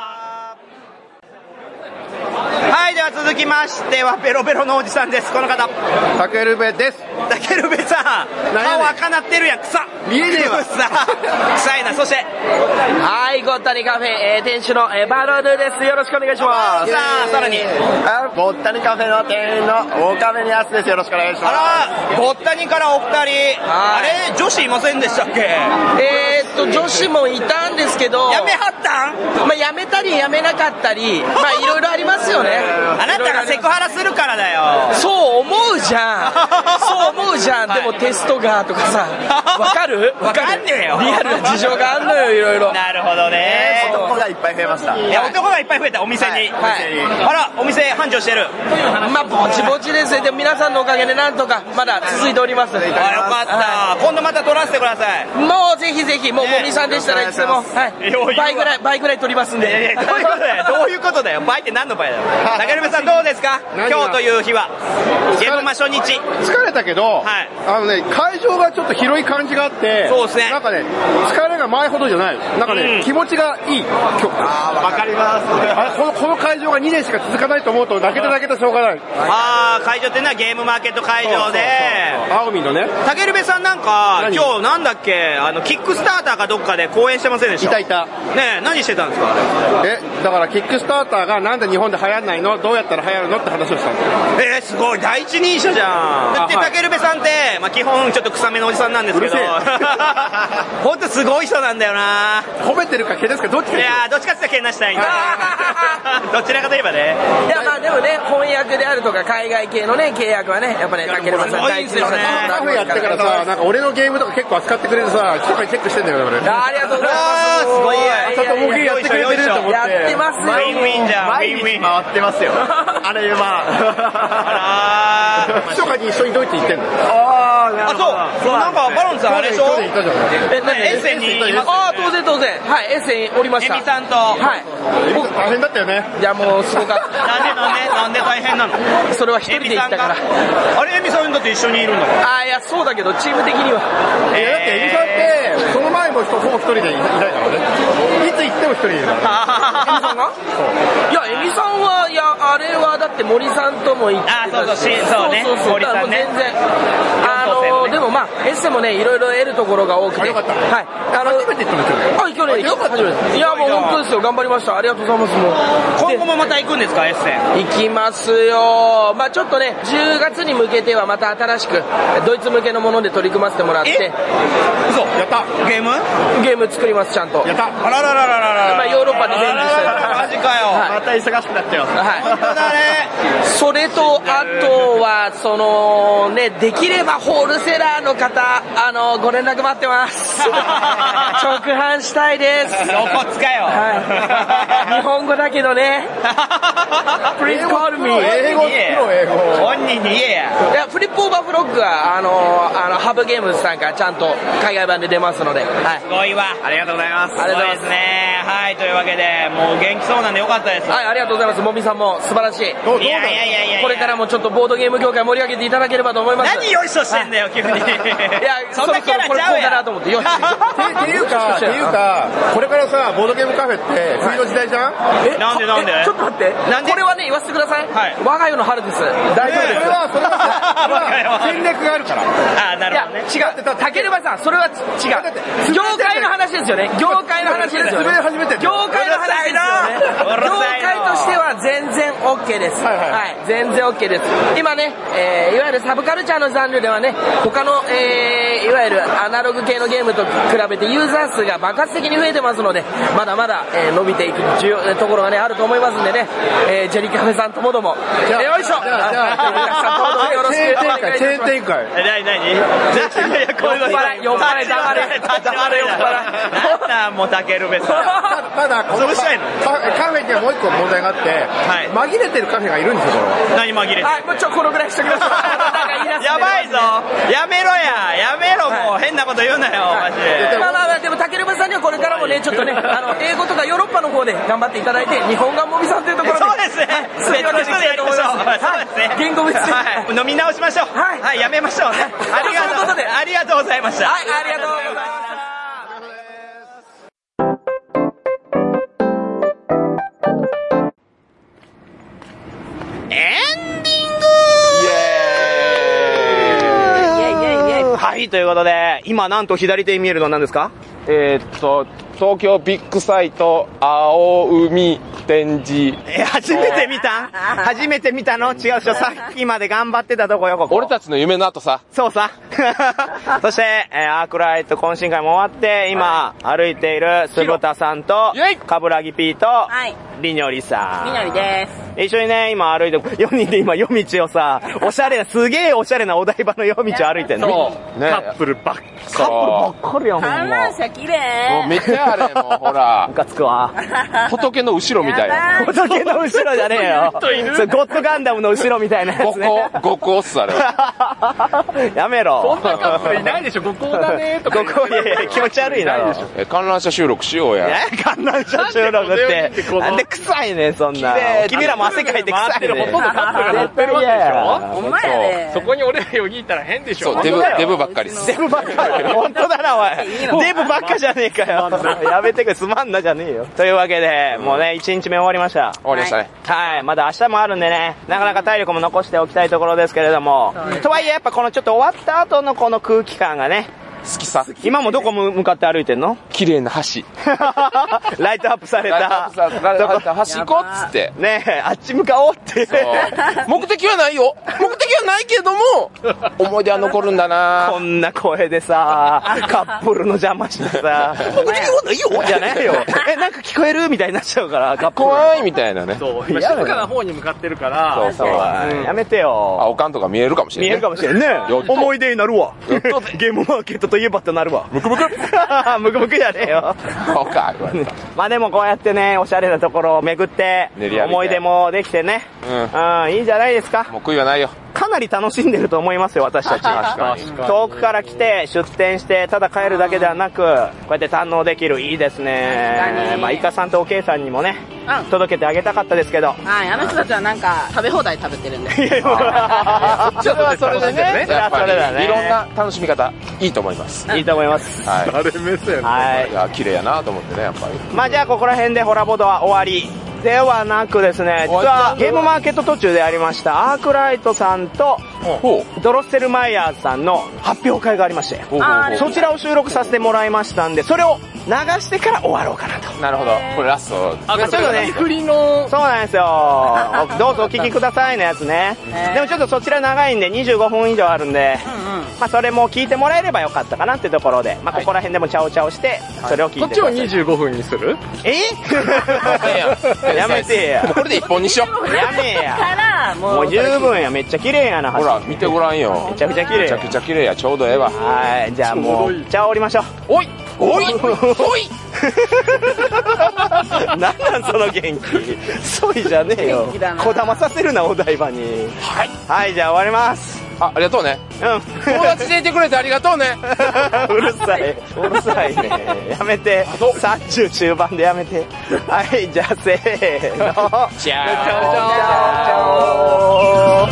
はいでは続きましてはベロベロのおじさんです。この方タケルベです。 タケルベさん顔赤なってるやん。臭っ見えねえわ。 臭いな。そしてはいゴッタニカフェ店主のバロルです。よろしくお願いします。 さらにゴッタニカフェの店員の大亀やすです。よろしくお願いします。 ゴッタニからお二人あれ女子いませんでしたっけ？ 女子もいたんですけどやめはったん？ やめたりやめなかったりいろいろありますよね。 あなたがセクハラするからだよ。 そう思うじゃん。そう思うじゃん。でもテストがとかさ、わかる？ わかんねえよ。 リアルな事情があんのよ、いろいろ。 なるほどね。 男がいっぱい増えました。 いや男がいっぱい増えたお店に。あらお店繁盛してる。 ぼちぼちですね。でも皆さんのおかげでなんとかまだ続いております。よかった。今度また撮らせてください。 もうぜひぜひもみさんでしたらいつでも倍ぐらい撮りますんで。 どういうことだよ。倍って何のパイだよ。竹部さんどうですか？今日という日は。ゲームマ初日。 疲れたけど、会場がちょっと広い感じがあって、 そうですね。 なんかね、疲れが前ほどじゃない。なんかね、気持ちがいい。 わかります。 この会場が2年しか続かないと思うと、泣けてしょうがない。 会場っていうのはゲームマーケット会場で、 青海のね。 竹部さんなんか、今日なんだっけ、キックスターターかどっかで講演してませんでした？ いた。 ねえ、何してたんですか？ だからキックスターターがなんで日本で流行んないの？どうやったら流行るのって話をしたんですよ。 すごい、第一人者じゃん。で、竹部さんって、基本ちょっと臭めのおじさんなんですけど、ほんとすごい人なんだよな。 褒めてるかけですか？どっちか？ いや、どっちかって言ったらけなしたいんだ。どちらかといえばね。 いや、でもね、翻訳であるとか海外系のね、契約はね、やっぱね、竹部さん第一人者カフェやってからさ、なんか俺のゲームとか結構扱ってくれるさ、密かにチェックしてんだよね、俺。 ありがとうございます。 すごい。 ちょっと模型やってくれてると思って。 やってますよ。 ウィンウィンじゃん。 毎日回ってますよ。あれ密かに一緒にドイツ行ってんの。 そう。なんかバロンさんあれでしょ？ 去年行ったじゃん。 エッセンにいます。 当然。はい、エッセンおりました。 エミさんと。 はい。 大変だったよね。 いや、もうすごかった。 なんで大変なの？ それは一人で行ったから。 あれ、エミさんだって一緒にいるんだから。 いや、そうだけど、チーム的には。 いや、だってエミさんって、その前もほぼ一人でいないからね。いつ行っても一人いるから。 エミさんが？いや、エミさんは、あれはだって森さんとも行ってたし。 そうね。森さんね。 全然。でもエッセンもね、いろいろ得るところが多くて。 よかった。 はい。 初めて行ったの？ 去年初めて。いや、もう本当ですよ。頑張りました。ありがとうございます。もう。 今後もまた行くんですか、エッセン？ 行きますよ。ちょっとね、10月に向けてはまた新しく、ドイツ向けのもので取り組ませてもらって。 嘘。やった。ゲーム作ります、ちゃんと。 やった。あららららら。 ヨーロッパで伝授したりとか。 マジかよ。 また忙しくなっちゃいます。 はい。 本当だね。 それと、あとは、できればホールセラーの方、ご連絡待ってます。直販したいです。 横つかよ。 はい。日本語だけどね。Please call me. 英語。 本人に言えや。 いや、フリップオーバーフロッグは、ハブゲームズさんからちゃんと海外版で出ますので。はい。 すごいわ。ありがとうございます。 ありがとうございます。 ですね。はい、というわけで、もう元気そうなんでよかったです。 はい、ありがとうございます。もみさんも素晴らしい。 いや。 これからもちょっとボードゲーム業界盛り上げていただければと思います。 何よいしょしてんだよ、急に。いや、 そんなキャラちゃうやなと思って。 っていうか、これからさ、ボードゲームカフェって冬の時代じゃん？ なんでちょっと待って。これはね、言わせてください。我が世の春です。大丈夫です。 それは戦略があるから。 なるほどね。違う。竹沼さん、それは違う。業界の話ですよね。業界の話ですよね。業界の話ですよね。業界としては全然 OK です。はい。全然 OK です。今ね、いわゆるサブカルチャーのジャンルではね、他の、いわゆるアナログ系のゲームと比べてユーザー数が爆発的に増えてますので、まだまだ、伸びていくところがね、あると思いますんでね、ジェリカフェさんともども、よいしょ！ジェリカフェさんともどもよろしくお願いします。 チェーン展開。 何酔っ払い、黙れ。 なんだ、もうタケルベさん。 ただ、このカフェにはもう一個問題があって、紛れてるカフェがいるんですよ、これは。 何紛れてる？ このぐらいしときましょう。 やばいぞ。やめろ、もう。変なこと言うなよ、マジで。 でも、タケルベさんにはこれからもね、ちょっとね、英語とかヨーロッパの方で頑張っていただいて、日本がもみさんというところで。 そうですね。別の人でやりましょう。そうですね。 言語別で。 飲み直しましょう。はい、やめましょうね。ありがとうございました。 はい、ありがとうございました。 はい、ということで、今なんと左手に見えるのは何ですか？ 東京ビッグサイト青海展示。 初めて見たの？違うでしょ。さっきまで頑張ってたとこよ、ここ。 俺たちの夢の後さ。 そうさ。そして、アークライト懇親会も終わって、今、歩いている酢豚さんと、カブラギピーと、りにょりさん。 りにょりです。 一緒にね、今歩いて、4人で今夜道をさ、すげえおしゃれなお台場の夜道を歩いてんの。カップルばっかりやん、ほんま。 観覧車綺麗。 めっちゃあれ、もうほら。 ムカつくわ。 仏の後ろみたいな。 仏の後ろじゃねえよ。それゴッドガンダムの後ろみたいなやつね。 五校っす、あれは。 やめろ。 そんなカップルいないでしょ、五校だねとか。 五校、いやいや、気持ち悪いな。 観覧車収録しようや。 観覧車収録って、なんで臭いねん、そんな。君らも汗かいて臭いねん。 ほとんどカップルが乗ってるわけでしょ。 ほんまやね。 そこに俺らよぎったら変でしょ。 そう、デブばっかりです。 デブばっかり。本当だな、おい。デブばっかじゃねえかよ。やめてくれ、すまんなじゃねえよ。というわけで、もうね、1日目終わりました。 終わりましたね。 はい。まだ明日もあるんでね、なかなか体力も残しておきたいところですけれども。とはいえ、やっぱこのちょっと終わった後のこの空気感がね、 好きさ。 今もどこ向かって歩いてんの？ 綺麗な橋。 ライトアップされた。 橋行こうっつって。 ねえ、あっち向かおうって。 目的はないよ。目的はないけども、思い出は残るんだな。 こんな声でさ、カップルの邪魔してさ、目的はないよじゃないよ。なんか聞こえるみたいになっちゃうから、カップル。 怖いみたいなね。 そう、今静かな方に向かってるから。 そう。やめてよ。 あ、おかんとか見えるかもしれない。 見えるかもしれんね。思い出になるわ。ゲームマーケットといえばってなるわ。 ムクムクムクムクじゃねえよ。 そうか。 まあでもこうやってね、おしゃれなところを巡って、思い出もできてね。いいんじゃないですか。 もう悔いはないよ。 かなり楽しんでると思いますよ、私たち。遠くから来て、出店して、ただ帰るだけではなく、こうやって堪能できる、いいですね。まあ、イカさんとおけいさんにもね、届けてあげたかったですけど。 はい、あの人たちはなんか、食べ放題食べてるんで。 それはそれでね、やっぱり、いろんな楽しみ方、いいと思います。 いいと思います。 はい。 あれ目線。 はい。 いや、綺麗やなと思ってね、やっぱり。 まあ、じゃあ、ここら辺でホラボドは終わり。ではなくですね、実はゲームマーケット途中でありましたアークライトさんとドロッセルマイヤーズさんの発表会がありまして、そちらを収録させてもらいましたんで、それを流してから終わろうかなと。 なるほど。これラスト。 ちょっとね、 振りの。 そうなんですよ。どうぞお聞きくださいのやつね。でもちょっとそちら長いんで25分以上あるんで、まあそれも聞いてもらえればよかったかなってところで、まあここら辺でもチャオチャオして、それを聞いてください。 こっちを25分にする？ やめてや。 これで1本にしよう。 やめや。もう十分や。めっちゃ綺麗やな。 ほら、見てごらんよ。 めちゃくちゃ綺麗。 めちゃくちゃ綺麗や。ちょうどええわ。 はい。じゃあもう、じゃあ降りましょう。 おいおいおいなんなんその元気。そいじゃねえよ。こだまさせるな、お台場に。 はい。 はい、じゃあ終わります。 ありがとうね。友達でいてくれてありがとうね。 うるさい。うるさいね。やめて。30中盤でやめて。はい、じゃあせーの。 チャオ。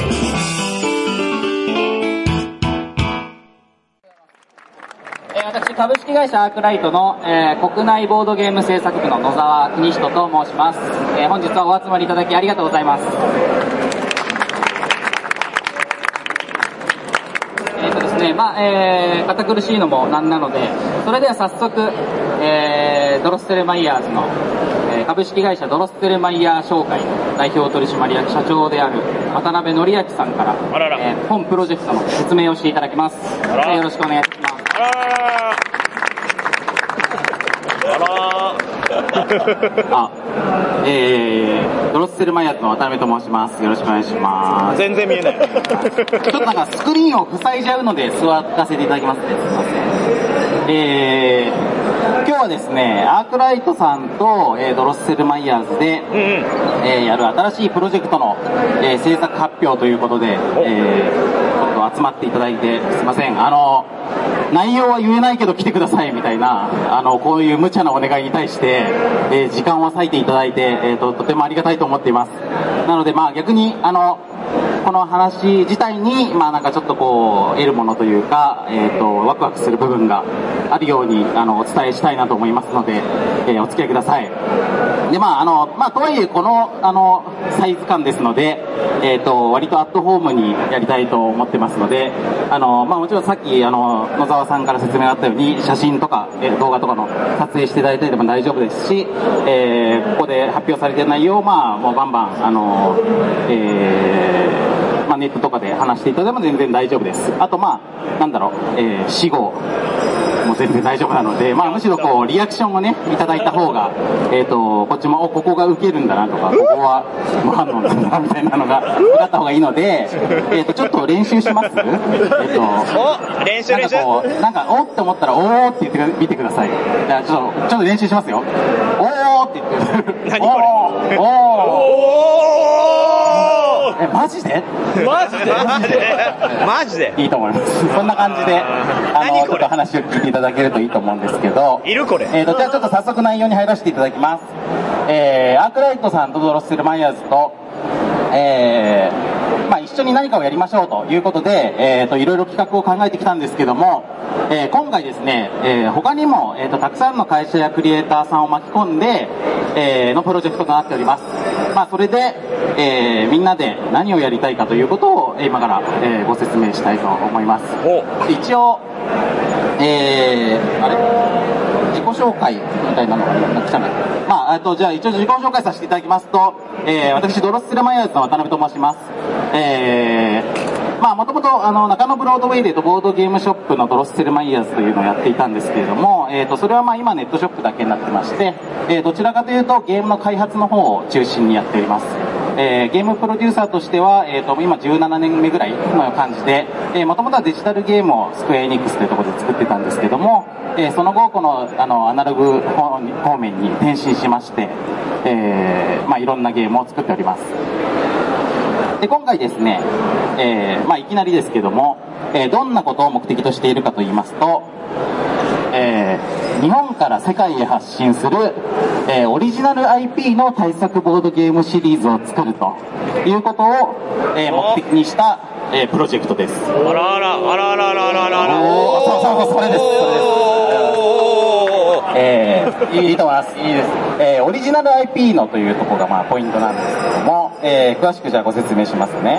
私、株式会社アークライトの、国内ボードゲーム制作部の野沢邦人と申します。本日はお集まりいただきありがとうございます。ですね、まあ、堅苦しいのもなんなので、それでは早速、ドロッセルマイヤーズの、株式会社ドロッセルマイヤー商会の代表取締役社長である渡辺則明さんから、本プロジェクトの説明をしていただきます。よろしくお願いします。ドロッセルマイヤーズの渡辺と申します。よろしくお願いします。 全然見えない。 ちょっとなんかスクリーンを塞いじゃうので座らせていただきますね。すいません。今日はですね、アークライトさんと、ドロッセルマイヤーズで、やる新しいプロジェクトの、制作発表ということで、ちょっと集まっていただいてすいません。内容は言えないけど来てくださいみたいな、こういう無茶なお願いに対して、時間を割いていただいて、とてもありがたいと思っています。なので、まあ逆に、この話自体に、まあなんかちょっとこう、得るものというか、ワクワクする部分があるように、お伝えしたいなと思いますので、お付き合いください。で、まあまあとはいえ、この、サイズ感ですので、割とアットホームにやりたいと思ってますので、まあもちろんさっき、野沢さんから説明があったように、写真とか、動画とかの撮影していただいたりでも大丈夫ですし、ここで発表されている内容を、まあもうバンバン、まあ、ネットとかで話していただいても全然大丈夫です。あとまあなんだろう、死後もも全然大丈夫なので、むしろこうリアクションをねいただいた方が、こっちもここが受けるんだなとか、ここは無反応なんだみたいなのが分かった方がいいので、ちょっと練習します。 練習なんかおって思ったらおーって言ってみてください。じゃあちょっと練習しますよ。おーって言って。 何これ。 マジでマジでいいと思います。そんな感じでちょっと話を聞いていただけるといいと思うんですけど、 いるこれ。 じゃあちょっと早速内容に入らせていただきます。アークライトさんとドロッセルマイヤーズと一緒に何かをやりましょうということで、いろいろ企画を考えてきたんですけども、今回ですね、他にも、たくさんの会社やクリエイターさんを巻き込んで、のプロジェクトとなっております。それで、みんなで何をやりたいかということを今から、ご説明したいと思います。一応、自己紹介みたいなのが来たので、じゃあ一応自己紹介させていただきますと、私ドロッセルマイヤーズの渡辺と申します。もともと中野ブロードウェイでボードゲームショップのドロッセルマイヤーズというのをやっていたんですけれども、それは今ネットショップだけになってまして、どちらかというとゲームの開発の方を中心にやっております。ゲームプロデューサーとしては、今17年目ぐらいの感じで、もともとはデジタルゲームをスクエアエニックスというところで作ってたんですけども、その後このアナログ方面に転身しまして、いろんなゲームを作っております。で今回ですね、いきなりですけども、どんなことを目的としているかと言いますと、日本から世界へ発信する、オリジナル IP の対策ボードゲームシリーズを作るということを、目的にした、プロジェクトです。 あらあらあらあらあらあらあら。 そうそれです。いいと思います。いいです。オリジナル IP のというところがポイントなんですけども、詳しくじゃあご説明しますね。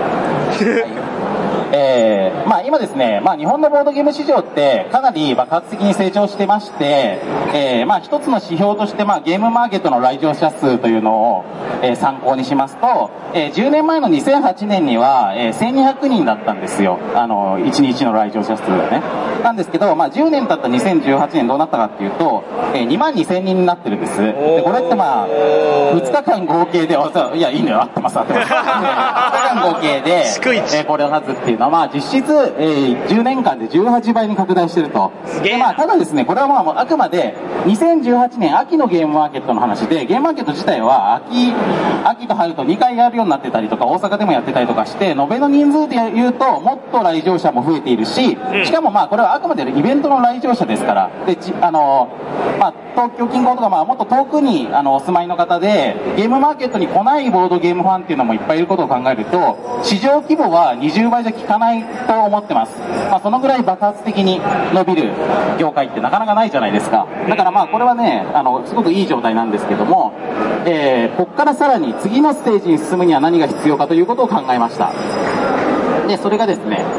今ですね、日本のボードゲーム市場ってかなり爆発的に成長してまして、一つの指標としてゲームマーケットの来場者数というのを、参考にしますと、10年前の2008年には、1200人だったんですよ。1日の来場者数がね。なんですけど、10年経った2018年どうなったかっていうと、2万2000人になってるんです。でこれって2日間合計で、いや、いいのよ、合ってます。2日間合計で、これの数っていうのは、実質、10年間で18倍に拡大してると。でただですね、これはあくまで2018年秋のゲームマーケットの話で、ゲームマーケット自体は秋と春と2回やるようになってたりとか、大阪でもやってたりとかして、延べの人数で言うと、もっと来場者も増えているし、しかもこれはあくまでイベントの来場者ですから、で東京近郊とかもっと遠くにお住まいの方で、ゲームマーケットに来ないボードゲームファンっていうのもいっぱいいることを考えると、市場規模は20倍じゃ効かないと思ってます。そのぐらい爆発的に伸びる業界ってなかなかないじゃないですか。だからこれはね、すごくいい状態なんですけども、こっからさらに次のステージに進むには何が必要かということを考えました。で、それがですね、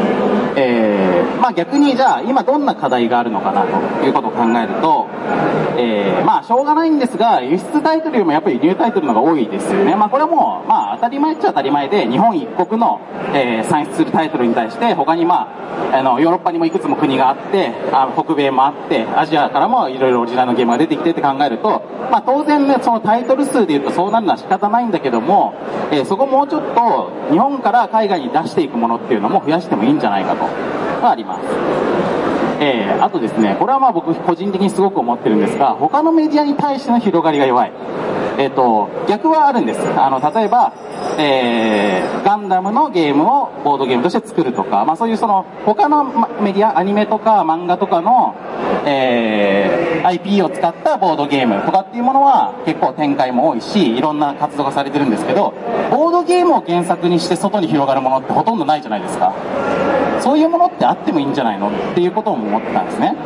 逆にじゃあ今どんな課題があるのかなということを考えると、しょうがないんですが、輸出タイトルよりもやっぱり輸入タイトルの方が多いですよね。これはもう当たり前っちゃ当たり前で、日本一国の、産出するタイトルに対して他にヨーロッパにもいくつも国があって、北米もあって、アジアからもいろいろオリジナルのゲームが出てきてって考えると、当然ね、そのタイトル数でいうとそうなるのは仕方ないんだけども、そこもうちょっと日本から海外に出していくものっていうのも増やしてもいいんじゃないかとがあります。あとですね、これは僕個人的にすごく思ってるんですが、他のメディアに対しての広がりが弱い。逆はあるんです。例えば、ガンダムのゲームをボードゲームとして作るとか、そういう他のメディア、アニメとか漫画とかの、IP を使ったボードゲームとかっていうものは結構展開も多いし、いろんな活動がされてるんですけど、ボードゲームを原作にして外に広がるものってほとんどないじゃないですか。そういうものってあってもいいんじゃないのっていうことを思ったんですね。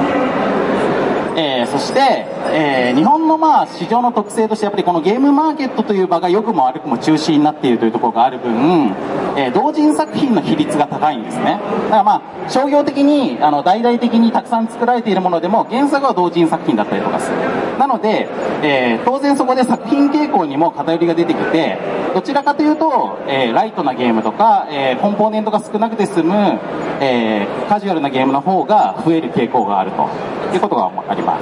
そして、日本の市場の特性としてやっぱりこのゲームマーケットという場が良くも悪くも中心になっているというところがある分、 同人作品の比率が高いんですね。だから商業的に、大々的にたくさん作られているものでも、原作は同人作品だったりとかする。なので、当然そこで作品傾向にも偏りが出てきて、どちらかというと、ライトなゲームとか、コンポーネントが少なくて済む、カジュアルなゲームの方が増える傾向があるということがあります。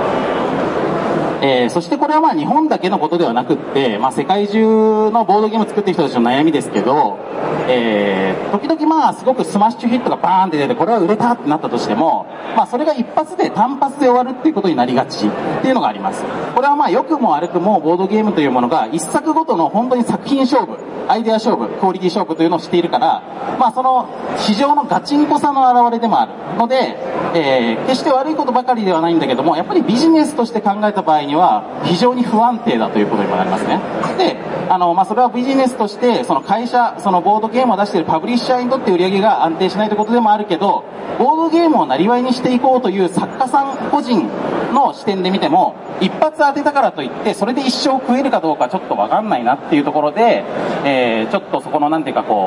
そしてこれは日本だけのことではなくって、世界中のボードゲームを作ってる人たちの悩みですけど、時々すごくスマッシュヒットがバーンって出て、これは売れたってなったとしても、それが一発で単発で終わるっていうことになりがちっていうのがあります。これは良くも悪くもボードゲームというものが一作ごとの本当に作品勝負、アイデア勝負、クオリティ勝負というのをしているから、その市場のガチンコさの表れでもあるので、決して悪いことばかりではないんだけども、やっぱりビジネスとして考えた場合には非常に不安定だということにもなりますね。で、それはビジネスとして、その会社、そのボードゲームを出しているパブリッシャーにとって売り上げが安定しないということでもあるけど、ボードゲームをなりわいにしていこうという作家さん個人の視点で見ても、一発当てたからといって、それで一生食えるかどうかちょっとわかんないなっていうところで、ちょっとそこの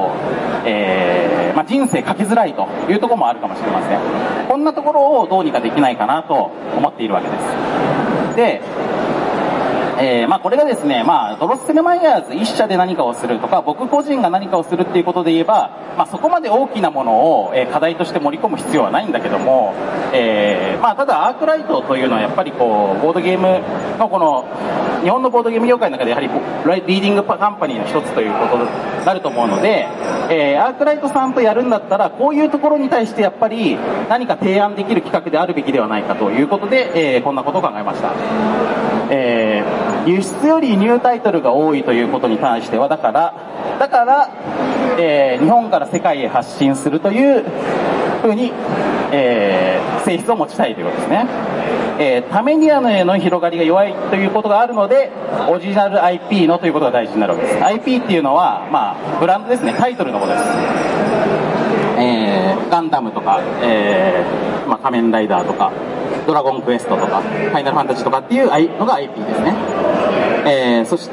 人生かけづらいというところもあるかもしれません。こんなところをどうにかできないかなと思っているわけです。で、これがですね、ドロッセルマイヤーズ一社で何かをするとか、僕個人が何かをするっていうことで言えば、そこまで大きなものを、課題として盛り込む必要はないんだけども、ただアークライトというのはやっぱりボードゲームの日本のボードゲーム業界の中でやはりリーディングカンパニーの一つということになると思うので、アークライトさんとやるんだったら、こういうところに対してやっぱり何か提案できる企画であるべきではないかということで、こんなことを考えました。輸出より輸入タイトルが多いということに関しては、だから、日本から世界へ発信するというふうに、性質を持ちたいということですね。タメディアへの広がりが弱いということがあるので、オリジナル IP のということが大事になるわけです。IP っていうのは、ブランドですね、タイトルのことです。ガンダムとか、仮面ライダーとか、ドラゴンクエストとか、ファイナルファンタジーとかっていうのが IP ですね。そして、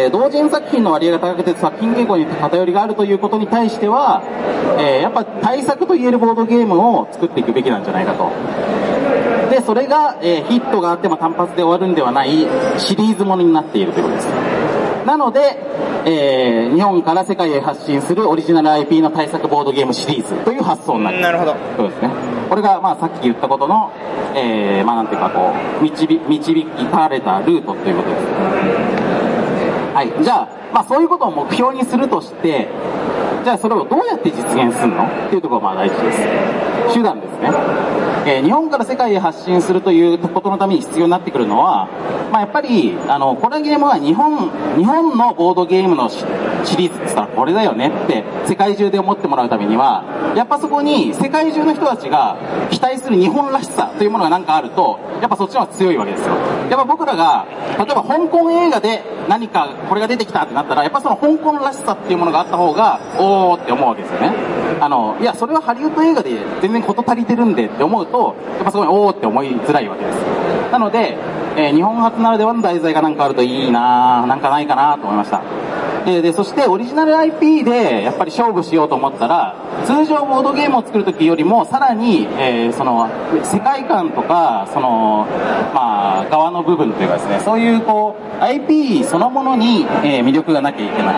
同人作品の割合が高くて作品傾向に偏りがあるということに対しては、やっぱ対策と言えるボードゲームを作っていくべきなんじゃないかと。で、それが、ヒットがあっても単発で終わるんではないシリーズものになっているということです。なので、日本から世界へ発信するオリジナル IP の対策ボードゲームシリーズという発想になる。なるほど。そうですね。これが、さっき言ったことの、なんていうか導かれたルートということです。はい。じゃあ、そういうことを目標にするとして、じゃあそれをどうやって実現するのっていうところが大事です。手段ですね。日本から世界へ発信するということのために必要になってくるのは、やっぱり、このゲームは日本のボードゲームのシリーズって言ったらこれだよねって世界中で思ってもらうためには、やっぱそこに世界中の人たちが期待する日本らしさというものが何かあると、やっぱそっちの方が強いわけですよ。やっぱ僕らが、例えば香港映画で何かこれが出てきたってなったら、やっぱその香港らしさっていうものがあった方が、おーって思うわけですよね。いや、それはハリウッド映画で全然事足りてるんでって思うと、やっぱそこにおーって思いづらいわけです。なので、日本初ならではの題材がなんかあるといいなぁ、なんかないかなと思いました。で、そしてオリジナル IP でやっぱり勝負しようと思ったら、通常ボードゲームを作るときよりもさらに、その世界観とか、その、側の部分というかですね、そういうIP そのものに、魅力がなきゃいけない。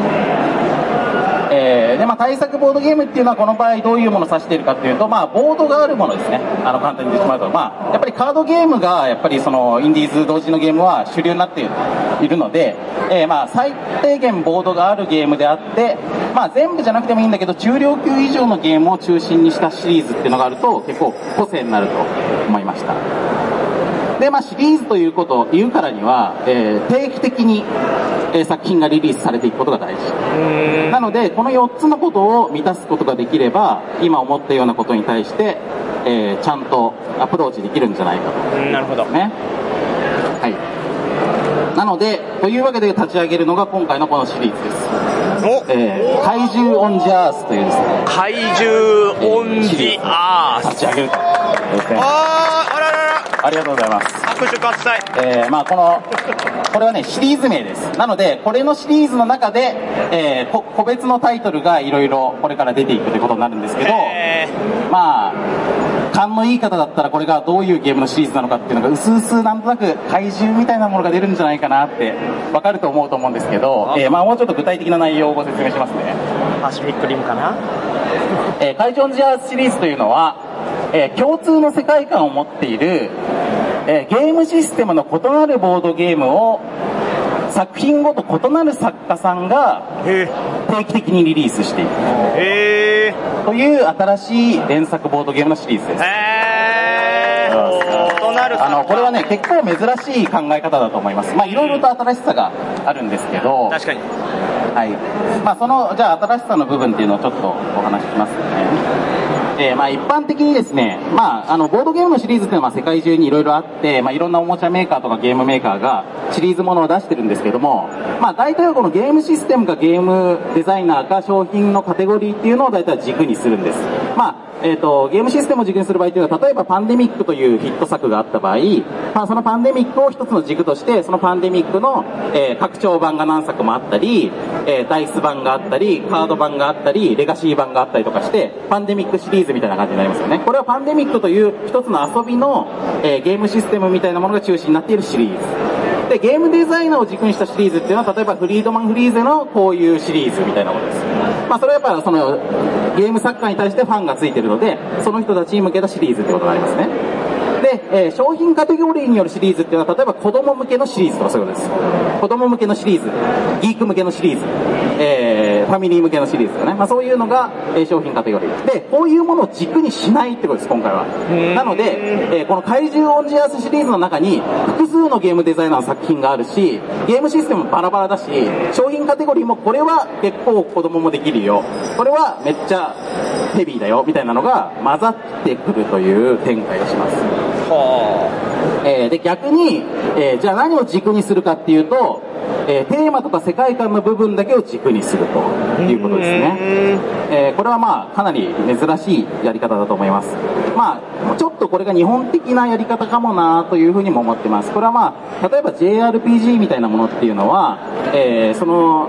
で、対策ボードゲームっていうのはこの場合どういうものを指しているかっていうと、ボードがあるものですね。簡単に言ってしまうと、やっぱりカードゲームが、やっぱりその、インディーズ同時のゲームは主流になっているので、最低限ボードがあるゲームであって、全部じゃなくてもいいんだけど、中量級以上のゲームを中心にしたシリーズっていうのがあると、結構個性になると思いました。で、シリーズということを言うからには、定期的に、作品がリリースされていくことが大事。なので、この4つのことを満たすことができれば、今思ったようなことに対して、ちゃんとアプローチできるんじゃないかと。なるほど。ね。はい。なので、というわけで立ち上げるのが今回のこのシリーズです。怪獣オンジアースというですね。怪獣オンジアース。立ち上げると。 ありがとうございます。 拍手喝采。 まあこれはね、シリーズ名です。なので、これのシリーズの中で、個別のタイトルがいろいろこれから出ていくということになるんですけど、まあ、勘のいい方だったらこれがどういうゲームのシリーズなのかっていうのがうすうすなんとなく怪獣みたいなものが出るんじゃないかなってわかると思うと思うんですけど、まあもうちょっと具体的な内容をご説明しますね。 パシフィックリムかな。 怪獣オンジャーシリーズというのは、共通の世界観を持っている、ゲームシステムの異なるボードゲームを作品ごと異なる作家さんが定期的にリリースしていくという新しい連作ボードゲームのシリーズです。これはね、結構珍しい考え方だと思います。まあいろいろと新しさがあるんですけど、 確かに。 はい。まあじゃあ新しさの部分っていうのをちょっとお話ししますね。まあ一般的にですね、まあボードゲームのシリーズっていうのは世界中にいろいろあって、まあいろんなおもちゃメーカーとかゲームメーカーがシリーズものを出してるんですけども、まあ大体はこのゲームシステムかゲームデザイナーか商品のカテゴリーっていうのを大体軸にするんです。まあゲームシステムを軸にする場合というのは、例えばパンデミックというヒット作があった場合、まあそのパンデミックを一つの軸として、そのパンデミックの、拡張版が何作もあったり、ダイス版があったり、カード版があったり、レガシー版があったりとかして、パンデミックシリーズみたいな感じになりますよね。これはパンデミックという一つの遊びの、ゲームシステムみたいなものが中心になっているシリーズ。で、ゲームデザイナーを軸にしたシリーズっていうのは、例えばフリードマン・フリーゼのこういうシリーズみたいなものです。まあそれはやっぱそのゲーム作家に対してファンがついてるので、その人たちに向けたシリーズってことになりますね。で、商品カテゴリーによるシリーズっていうのは、例えば子供向けのシリーズとかそういうことです。子供向けのシリーズ、ギーク向けのシリーズ、ファミリー向けのシリーズとかね。まあそういうのが、商品カテゴリー。で、こういうものを軸にしないってことです、今回は。なので、この怪獣オンジャースシリーズの中に、複数のゲームデザイナーの作品があるし、ゲームシステムもバラバラだし、商品カテゴリーもこれは結構子供もできるよ。これはめっちゃヘビーだよ、みたいなのが混ざってくるという展開をします。で、逆に、じゃあ何を軸にするかっていうと、テーマとか世界観の部分だけを軸にするということですね。これはまあかなり珍しいやり方だと思います。まあちょっとこれが日本的なやり方かもなというふうにも思ってます。これはまあ例えば JRPG みたいなものっていうのは、その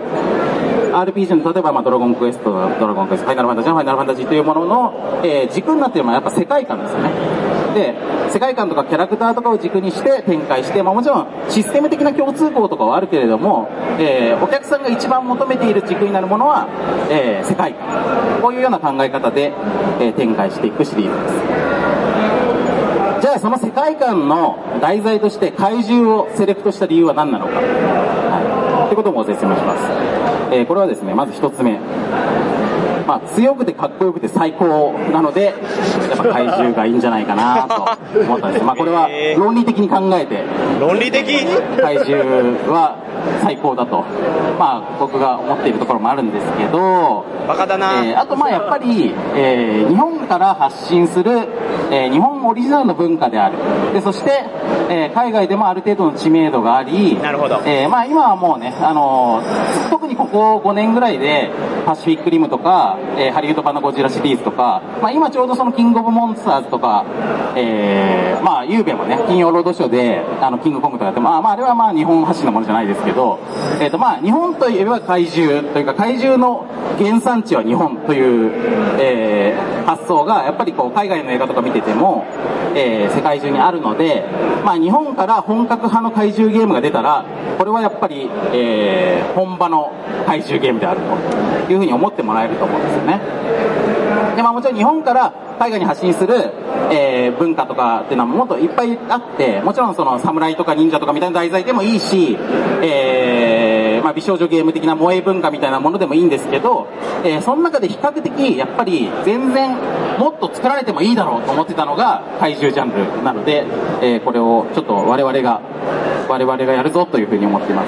RPG の例えばまあドラゴンクエスト、ファイナルファンタジーのファイナルファンタジーというものの、軸になっているのはやっぱ世界観ですよね。で、世界観とかキャラクターとかを軸にして展開して、まあもちろんシステム的な共通項とかはあるけれども、お客さんが一番求めている軸になるものは、世界観。こういうような考え方で、展開していくシリーズです。じゃあその世界観の題材として怪獣をセレクトした理由は何なのか。はい。ということもご説明します。これはですね、まず一つ目。まあ、強くてかっこよくて最高なので、やっぱ怪獣がいいんじゃないかなと思ったんです。まあ、これは論理的に考えて、 論理的怪獣は最高だと、まあ、僕が思っているところもあるんですけど、 バカだな。 あと、まあ、やっぱり、日本から発信する、日本オリジナルの文化である。で、そして、海外でもある程度の知名度があり、 なるほど。 まあ、今はもうね、特にここ5年ぐらいで、パシフィックリムとか、ハリウッド版のゴジラシリーズとか、まあ今ちょうどそのキングオブモンスターズとか、まあゆうべもね、金曜ロードショーで、キングコングとかやって、まああれはまあ日本発信のものじゃないですけど、まあ日本といえば怪獣というか怪獣の原産地は日本という、発想がやっぱりこう海外の映画とか見てても、世界中にあるので、まあ日本から本格派の怪獣ゲームが出たら、これはやっぱり、本場の怪獣ゲームであるというふうに思ってもらえると思うんですよね。で、まあもちろん日本から海外に発信する、文化とかっていうのはもっといっぱいあって、もちろんその侍とか忍者とかみたいな題材でもいいし、まあ美少女ゲーム的な萌え文化みたいなものでもいいんですけど、その中で比較的やっぱり全然もっと作られてもいいだろうと思ってたのが怪獣ジャンルなので、これをちょっと我々がやるぞというふうに思っています。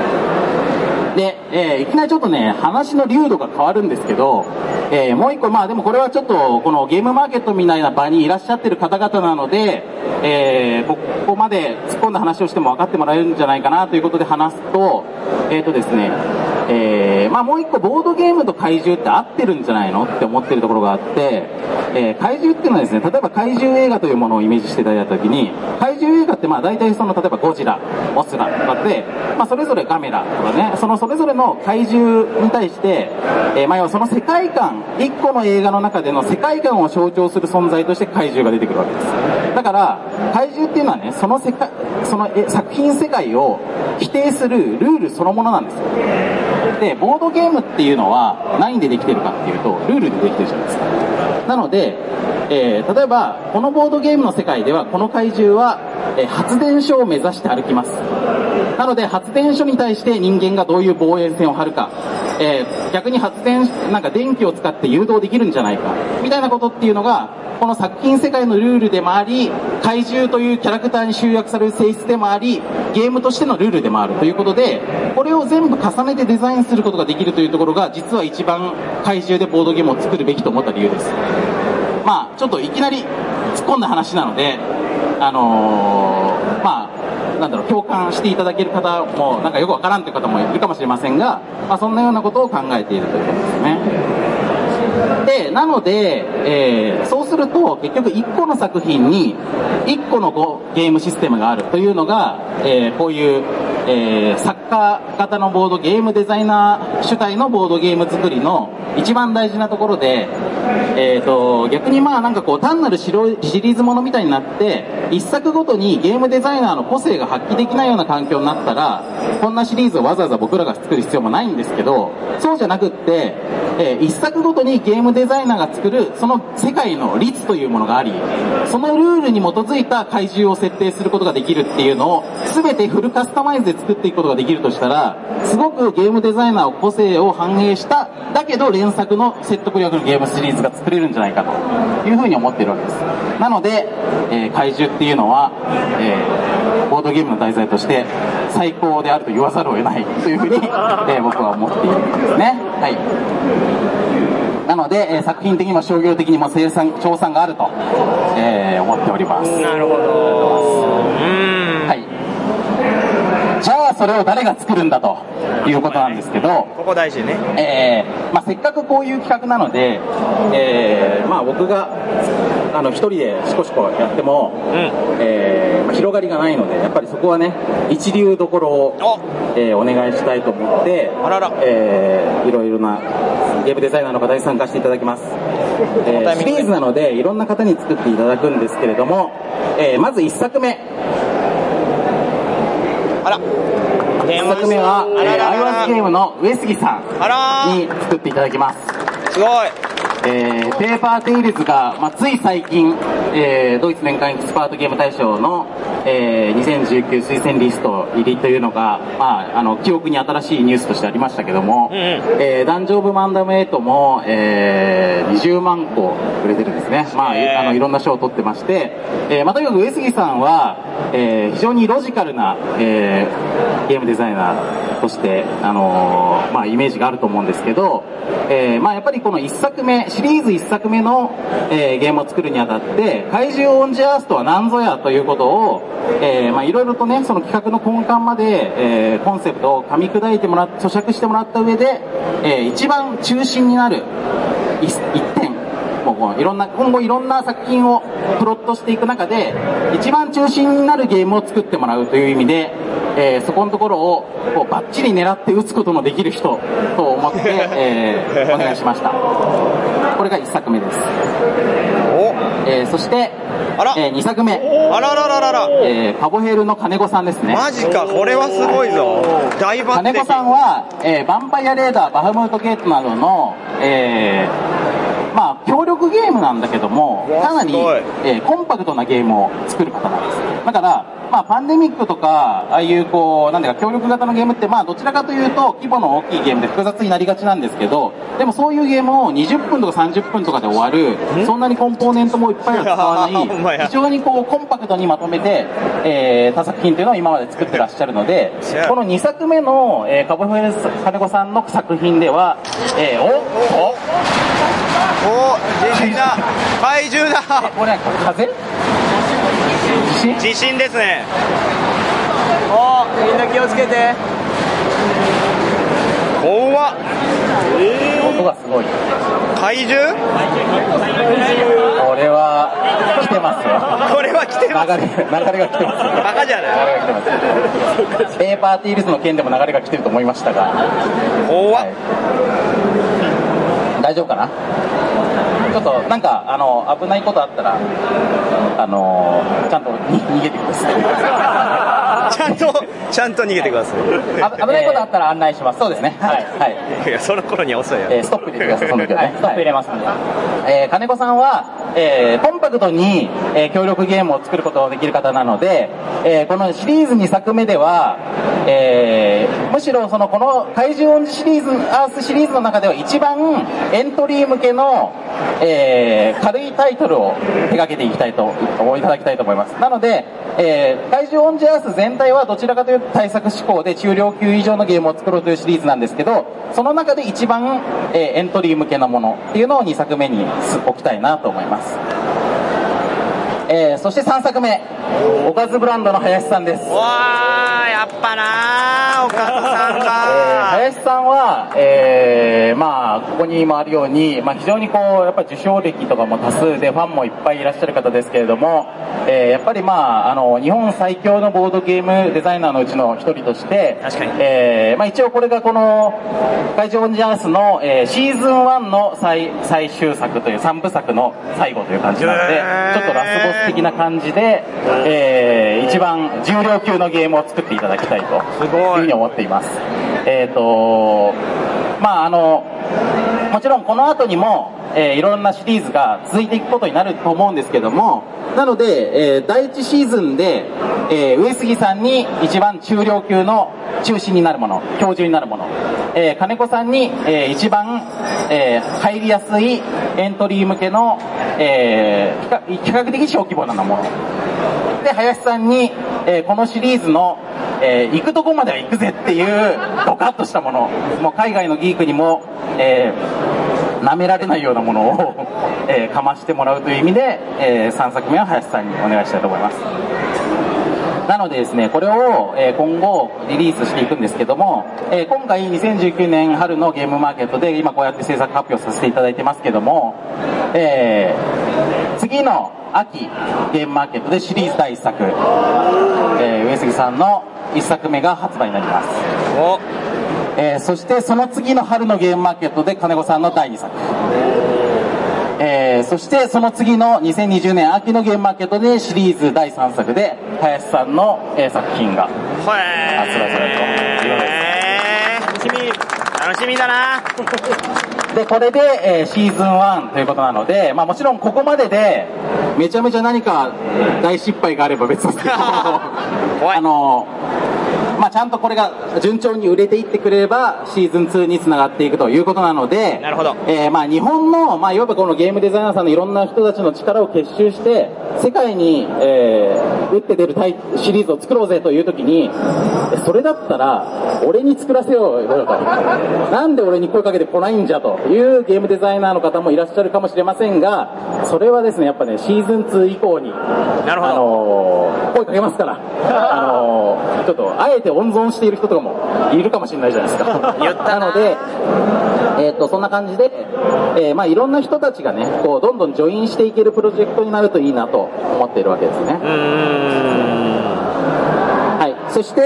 で、いきなりちょっとね、話の流度が変わるんですけど、もう一個、まあでもこれはちょっと、このゲームマーケットみたいな場にいらっしゃってる方々なので、ここまで突っ込んだ話をしても分かってもらえるんじゃないかなということで話すと、ですね、まあもう一個ボードゲームと怪獣って合ってるんじゃないのって思ってるところがあって、 怪獣っていうのはですね、例えば怪獣映画というものをイメージしていただいたときに、怪獣映画ってまあ大体その、例えばゴジラ、モスラとかで、まあそれぞれガメラとかね、それぞれの怪獣に対して、まあ要はその世界観、一個の映画の中での世界観を象徴する存在として怪獣が出てくるわけです。だから、怪獣っていうのはね、その作品世界を否定するルールそのものなんですよ。で、ボードゲームっていうのは何でできてるかっていうと、ルールでできてるじゃないですか。なので、例えば、このボードゲームの世界では、この怪獣は、発電所を目指して歩きます。なので、発電所に対して人間がどういう防衛線を張るか、逆になんか電気を使って誘導できるんじゃないか、みたいなことっていうのが、この作品世界のルールでもあり、怪獣というキャラクターに集約される性質でもあり、ゲームとしてのルールでもあるということで、これを全部重ねてデザインすることができるというところが、実は一番怪獣でボードゲームを作るべきと思った理由です。まあ、ちょっといきなり突っ込んだ話なので、まあ、なんだろう、共感していただける方も、なんかよくわからんという方もいるかもしれませんが、まあ、そんなようなことを考えているということですね。で、なので、そうすると、結局1個の作品に1個のゲームシステムがあるというのが、こういう、作家型のボードゲームデザイナー主体のボードゲーム作りの一番大事なところで、逆にまあなんかこう単なるシリーズものみたいになって、一作ごとにゲームデザイナーの個性が発揮できないような環境になったら、こんなシリーズをわざわざ僕らが作る必要もないんですけど、そうじゃなくって、一作ごとにゲームデザイナーが作るその世界の律というものがあり、そのルールに基づいた怪獣を設定することができるっていうのを全てフルカスタマイズで作っていくことができるとしたら、すごくゲームデザイナーの個性を反映しただけど連作の説得力のゲームシリーズが作れるんじゃないかというふうに思っているわけです。なので、怪獣っていうのは、ボードゲームの題材として最高であると言わざるを得ないというふうに、僕は思っているんですね。はい。なので、作品的にも商業的にも賞賛があると、思っております。 なるほど。 はい。じゃあそれを誰が作るんだということなんですけど、 ここ大事ね。 まあせっかくこういう企画なので、まあ僕が一人でシコシコやっても、まあ、広がりがないので、やっぱりそこはね一流どころを、お願いしたいと思って、いろいろなゲームデザイナーの方に参加していただきます。シリーズなのでいろんな方に作っていただくんですけれども、まず1作目。1作目は、アイワンゲームの上杉さんに作っていただきます。 すごい。 ペーパーテイルズが、まあ、つい最近、ドイツ年間エキスパートゲーム大賞の、2019推薦リスト入りというのが、まあ、記憶に新しいニュースとしてありましたけども、ダンジョン・オブ・マンダム8も、20万個売れてるんですね。まあ、いろんな賞を取ってまして、まあ、とにかく上杉さんは、非常にロジカルな、ゲームデザイナーとして、まあ、イメージがあると思うんですけど、まあ、やっぱりこの1作目、シリーズ1作目の、ゲームを作るにあたって、怪獣オンジャースとは何ぞやということを、まあ、いろいろとね、その企画の根幹まで、コンセプトを噛み砕いて咀嚼してもらった上で、一番中心になる一点、もう今後いろんな作品をプロットしていく中で、一番中心になるゲームを作ってもらうという意味で、そこのところをこうバッチリ狙って打つことのできる人と思って、お願いしました。これが1作目です。そして、2作目。カボヘルの金子さんですね。 マジか、これはすごいぞ。大抜擢。 金子さんは、ヴァンパイアレーダー、バハムートゲートなどの、まあ、協力ゲームなんだけども、かなり、コンパクトなゲームを作る方なんです。だから、まあ、パンデミックとか、ああいうこう、なんだか協力型のゲームって、まあ、どちらかというと、規模の大きいゲームで複雑になりがちなんですけど、でもそういうゲームを20分とか30分とかで終わる、そんなにコンポーネントもいっぱいは使わない、非常にこう、コンパクトにまとめて、他作品というのを今まで作ってらっしゃるので、この2作目の、カボヘル金子さんの作品では、 地震だ、怪獣だ。 これは風？ 地震ですね。みんな気をつけて。怖っ。 音がすごい。 怪獣？ 流れが来てます。 バカじゃない。 ペーパーティールズの件でも流れが来てると思いましたが。 怖っ。 大丈夫かな。ちょっとなんか危ないことあったらちゃんと逃げてください。 ちゃんと逃げてください。 危ないことあったら案内します。そうですね。はい。 いや、その頃には遅いやストップ入れてください。その時はね。ストップ入れますんで。金子さんはコンパクトに協力ゲームを作ることができる方なので、このシリーズ2作目ではむしろこの怪獣音痴シリーズ、アースシリーズの中では一番エントリー向けの軽いタイトルを手掛けていただきたいと思います。なので、怪獣オンジャース全体はどちらかというと対策志向で中量級以上のゲームを作ろうというシリーズなんですけど、その中で一番、エントリー向けのものっていうのを2作目に置きたいなと思います。そして3作目、おかずブランドの林さんです。 わー、やっぱなー、おかずさんか林さんは、ここにもあるように、非常にやっぱり受賞歴とかも多数でファンもいっぱいいらっしゃる方ですけれども、やっぱり日本最強のボードゲームデザイナーのうちの一人として、 確かに一応これがこの怪獣オンジャースの、シーズン1の最終作という3部作の最後という感じなので、ちょっとラスボス的な感じで、一番重量級のゲームを作っていただきたいというふうに思っています。もちろんこの後にも、いろんなシリーズが続いていくことになると思うんですけども、なので、第1シーズンで、上杉さんに一番中量級の中心になるもの、標準になるもの、金子さんに、一番、入りやすいエントリー向けの、比較的小規模なもので、林さんに、このシリーズの、行くとこまでは行くぜっていうドカッとしたもの、もう海外のギークにも、舐められないようなものを、かましてもらうという意味で、3作目は林さんにお願いしたいと思います。なのでですね、これを、今後リリースしていくんですけども、今回2019年春のゲームマーケットで今こうやって制作発表させていただいてますけども、次の秋ゲームマーケットでシリーズ第1作、上杉さんの1作目が発売になります。そしてその次の春のゲームマーケットで金子さんの第2作、そしてその次の2020年秋のゲームマーケットでシリーズ第3作で林さんの、作品が発売されるということです。 楽しみだなでこれで、シーズン1ということなので、もちろんここまででめちゃめちゃ何か大失敗があれば別ですけどちゃんとこれが順調に売れていってくれればシーズン2につながっていくということなので、 なるほど。 日本の、いわばこのゲームデザイナーさんのいろんな人たちの力を結集して世界に、打って出るシリーズを作ろうぜという時に、それだったら俺に作らせようよと、なんで俺に声かけてこないんじゃというゲームデザイナーの方もいらっしゃるかもしれませんが、それはですねやっぱねシーズン2以降に声かけますからちょっとあえて温存している人とかもいるかもしれないじゃないですかなので、そんな感じで、いろんな人たちがねこうどんどんジョインしていけるプロジェクトになるといいなと思っているわけですね。そして、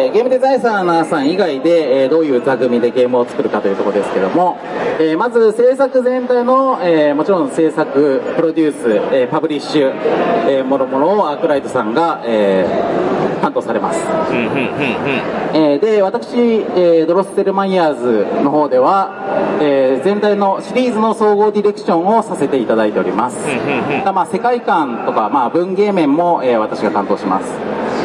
ゲームデザイナーさん以外で、どういう座組でゲームを作るかというところですけども、まず制作全体の、もちろん制作、プロデュース、パブリッシュ、もろもろをアークライトさんが、担当されます。で、私、ドロッセルマイヤーズの方では、全体のシリーズの総合ディレクションをさせていただいております。世界観とか、文芸面も、私が担当します。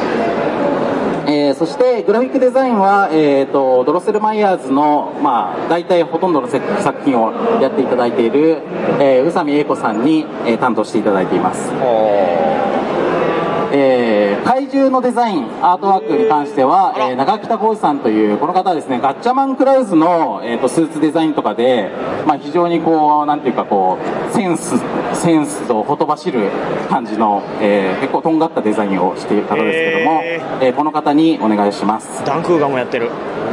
そしてグラフィックデザインは、ドロッセルマイヤーズの、大体ほとんどの作品をやっていただいている、宇佐美英子さんに、担当していただいています。怪獣のデザインアートワークに関しては、長北浩二さんというこの方はですねガッチャマンクラウズの、スーツデザインとかで、非常になんていうかセンスとほとばしる感じの、結構とんがったデザインをしている方ですけども、この方にお願いします。 ダンクーガもやってる。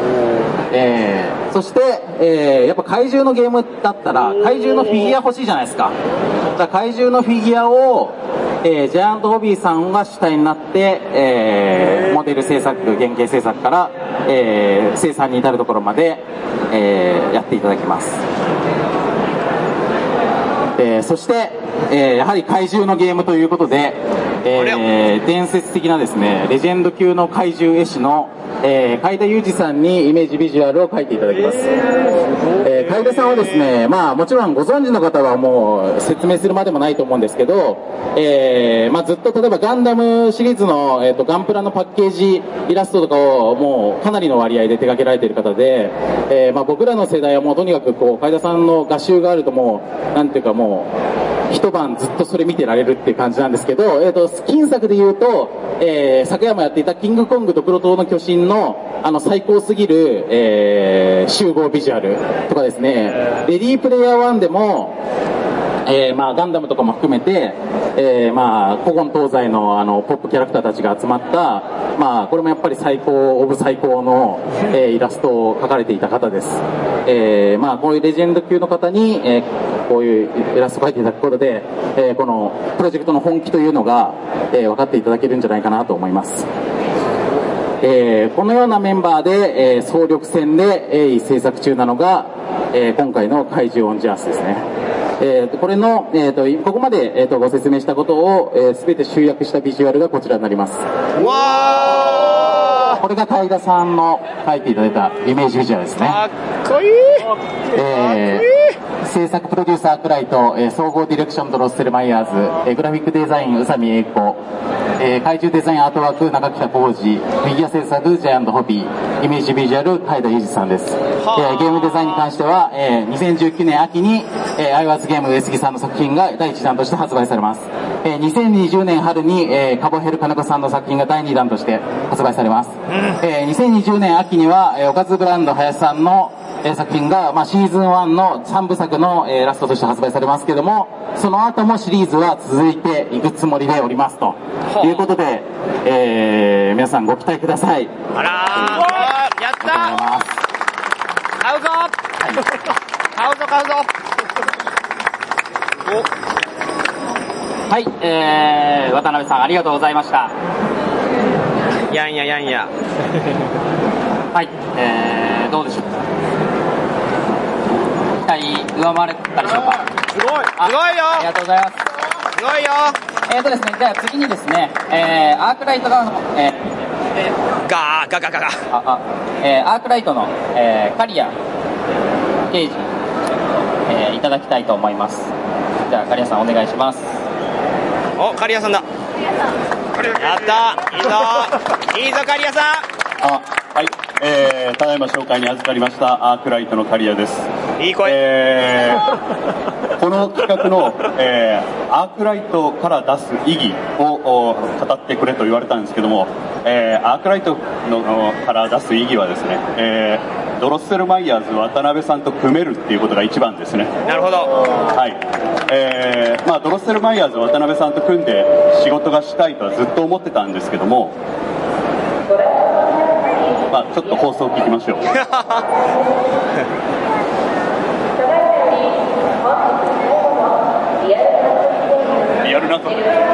そして、やっぱ怪獣のゲームだったら怪獣のフィギュア欲しいじゃないですか。怪獣のフィギュアをジャイアントホビーさんが主体になって、モデル制作、原型制作から、生産に至るところまで、やっていただきます。そして、やはり怪獣のゲームということで、伝説的なですね、レジェンド級の怪獣絵師の、海田裕二さんにイメージビジュアルを描いていただきます。海田さんはですね、まあもちろんご存知の方はもう説明するまでもないと思うんですけど、まあずっと例えばガンダムシリーズの、ガンプラのパッケージイラストとかをもうかなりの割合で手掛けられている方で、まあ僕らの世代はもうとにかくこう海田さんの画集があるともうなんていうかもう一晩ずっとそれ見てられるっていう感じなんですけど、近作で言うと、昨夜もやっていたキングコングと黒党の巨神の最高すぎる、集合ビジュアルとかですね、レディープレイヤー1でも、まあガンダムとかも含めて、まあ古今東西のポップキャラクターたちが集まった、まあこれもやっぱり最高オブ最高の、イラストを描かれていた方です。まあこういうレジェンド級の方に、こういうイラストを描いていただくことで、このプロジェクトの本気というのが、分かっていただけるんじゃないかなと思います。このようなメンバーで、総力戦で、制作中なのが、今回の怪獣オンジャースですね。これの、ここまで、ご説明したことを、全て集約したビジュアルがこちらになります。これが海田さんの描いていただいたイメージビジュアルですね。かっこいい。制作プロデューサークライト、総合ディレクションドロッセルマイヤーズ、グラフィックデザイン宇佐美英子、怪獣デザインアートワーク中北浩二、フィギュア制作ジャイアントホビー、イメージビジュアル海田裕二さんです。ゲームデザインに関しては、2019年秋に、アイワーズゲーム上杉さんの作品が第1弾として発売されます。2020年春に、カボヘル金子さんの作品が第2弾として発売されます。2020年秋には、おかずブランド林さんの作品が、まあ、シーズン1の3部作の、ラストとして発売されますけども、その後もシリーズは続いていくつもりでおりますということで、皆さんご期待ください。 あらー、やったー、買うぞ、買うぞ買うぞ。 はい、渡辺さんありがとうございました。 やんややんや。 はい、どうでしょうか。期待上回れたでしょうか。 すごい、すごいよ。 ありがとうございます。 すごいよ。 ですね、じゃあ次にですね、アークライト側の、 ガーガガガガ。 アークライトの、カリア刑事、いただきたいと思います。じゃあカリアさんお願いします。 お、カリアさんだ。やったいいぞいいぞカリアさん。 はい、ただいま紹介に預かりましたアークライトのカリアです。 いい声。 この企画の、アークライトから出す意義を語ってくれと言われたんですけども、アークライトのから出す意義はですね、ドロッセルマイヤーズ渡辺さんと組めるっていうことが一番ですね。 なるほど。 はい。まあドロッセルマイヤーズ渡辺さんと組んで仕事がしたいとはずっと思ってたんですけども、まあちょっと放送を聞きましょう。リアルなと。大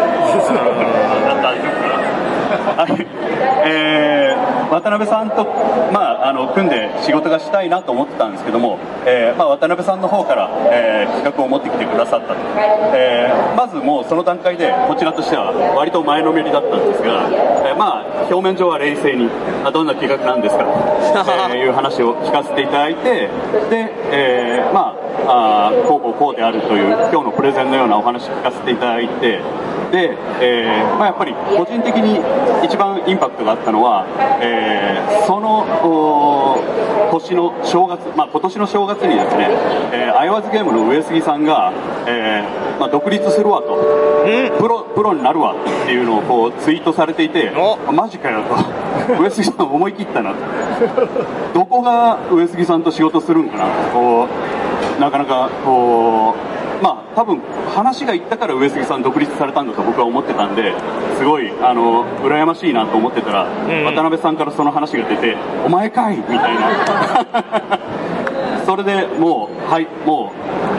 丈夫かな。はい。渡辺さんと、まあ、組んで仕事がしたいなと思ってたんですけども、まあ、渡辺さんの方から、企画を持ってきてくださったと。まずもうその段階でこちらとしては割と前のめりだったんですが、まあ表面上は冷静にどんな企画なんですかと、いう話を聞かせていただいて、で、まあこうであるという今日のプレゼンのようなお話聞かせていただいて、で、まあ、やっぱり個人的に一番インパクトがあったのは、その年の正月、まあ、今年の正月にですね、アイワーズゲームの上杉さんが、まあ、独立するわと、プロになるわっていうのをこうツイートされていて、マジかよと、上杉さん思い切ったなと、どこが上杉さんと仕事するんかな、こうなかなかこう。まあ多分話がいったから上杉さん独立されたんだと僕は思ってたんで、すごい羨ましいなと思ってたら、渡辺さんからその話が出て、お前かいみたいなそれでもうはい、もう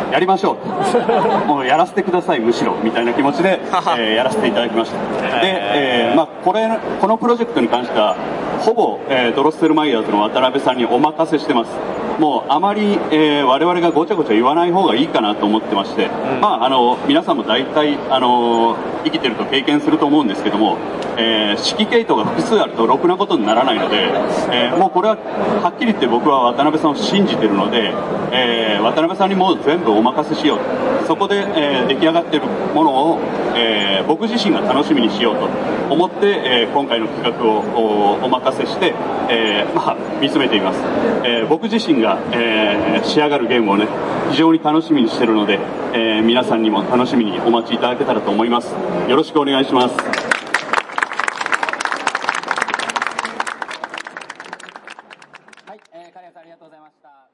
やりましょうもうやらせてくださいむしろみたいな気持ちで、やらせていただきました。で、このプロジェクトに関してはほぼ、ドロッセルマイヤーズの渡辺さんにお任せしてます。もうあまり、我々がごちゃごちゃ言わない方がいいかなと思ってまして、皆さんも大体、生きてると経験すると思うんですけども、指揮系統が複数あるとろくなことにならないので、もうこれははっきり言って僕は渡辺さんを信じてるので、渡辺さんにもう全部お任せしようと。そこで、出来上がっているものを、僕自身が楽しみにしようと思って、今回の企画をお任せして、見つめています。僕自身が、仕上がるゲームをね非常に楽しみにしているので、皆さんにも楽しみにお待ちいただけたらと思います。よろしくお願いします。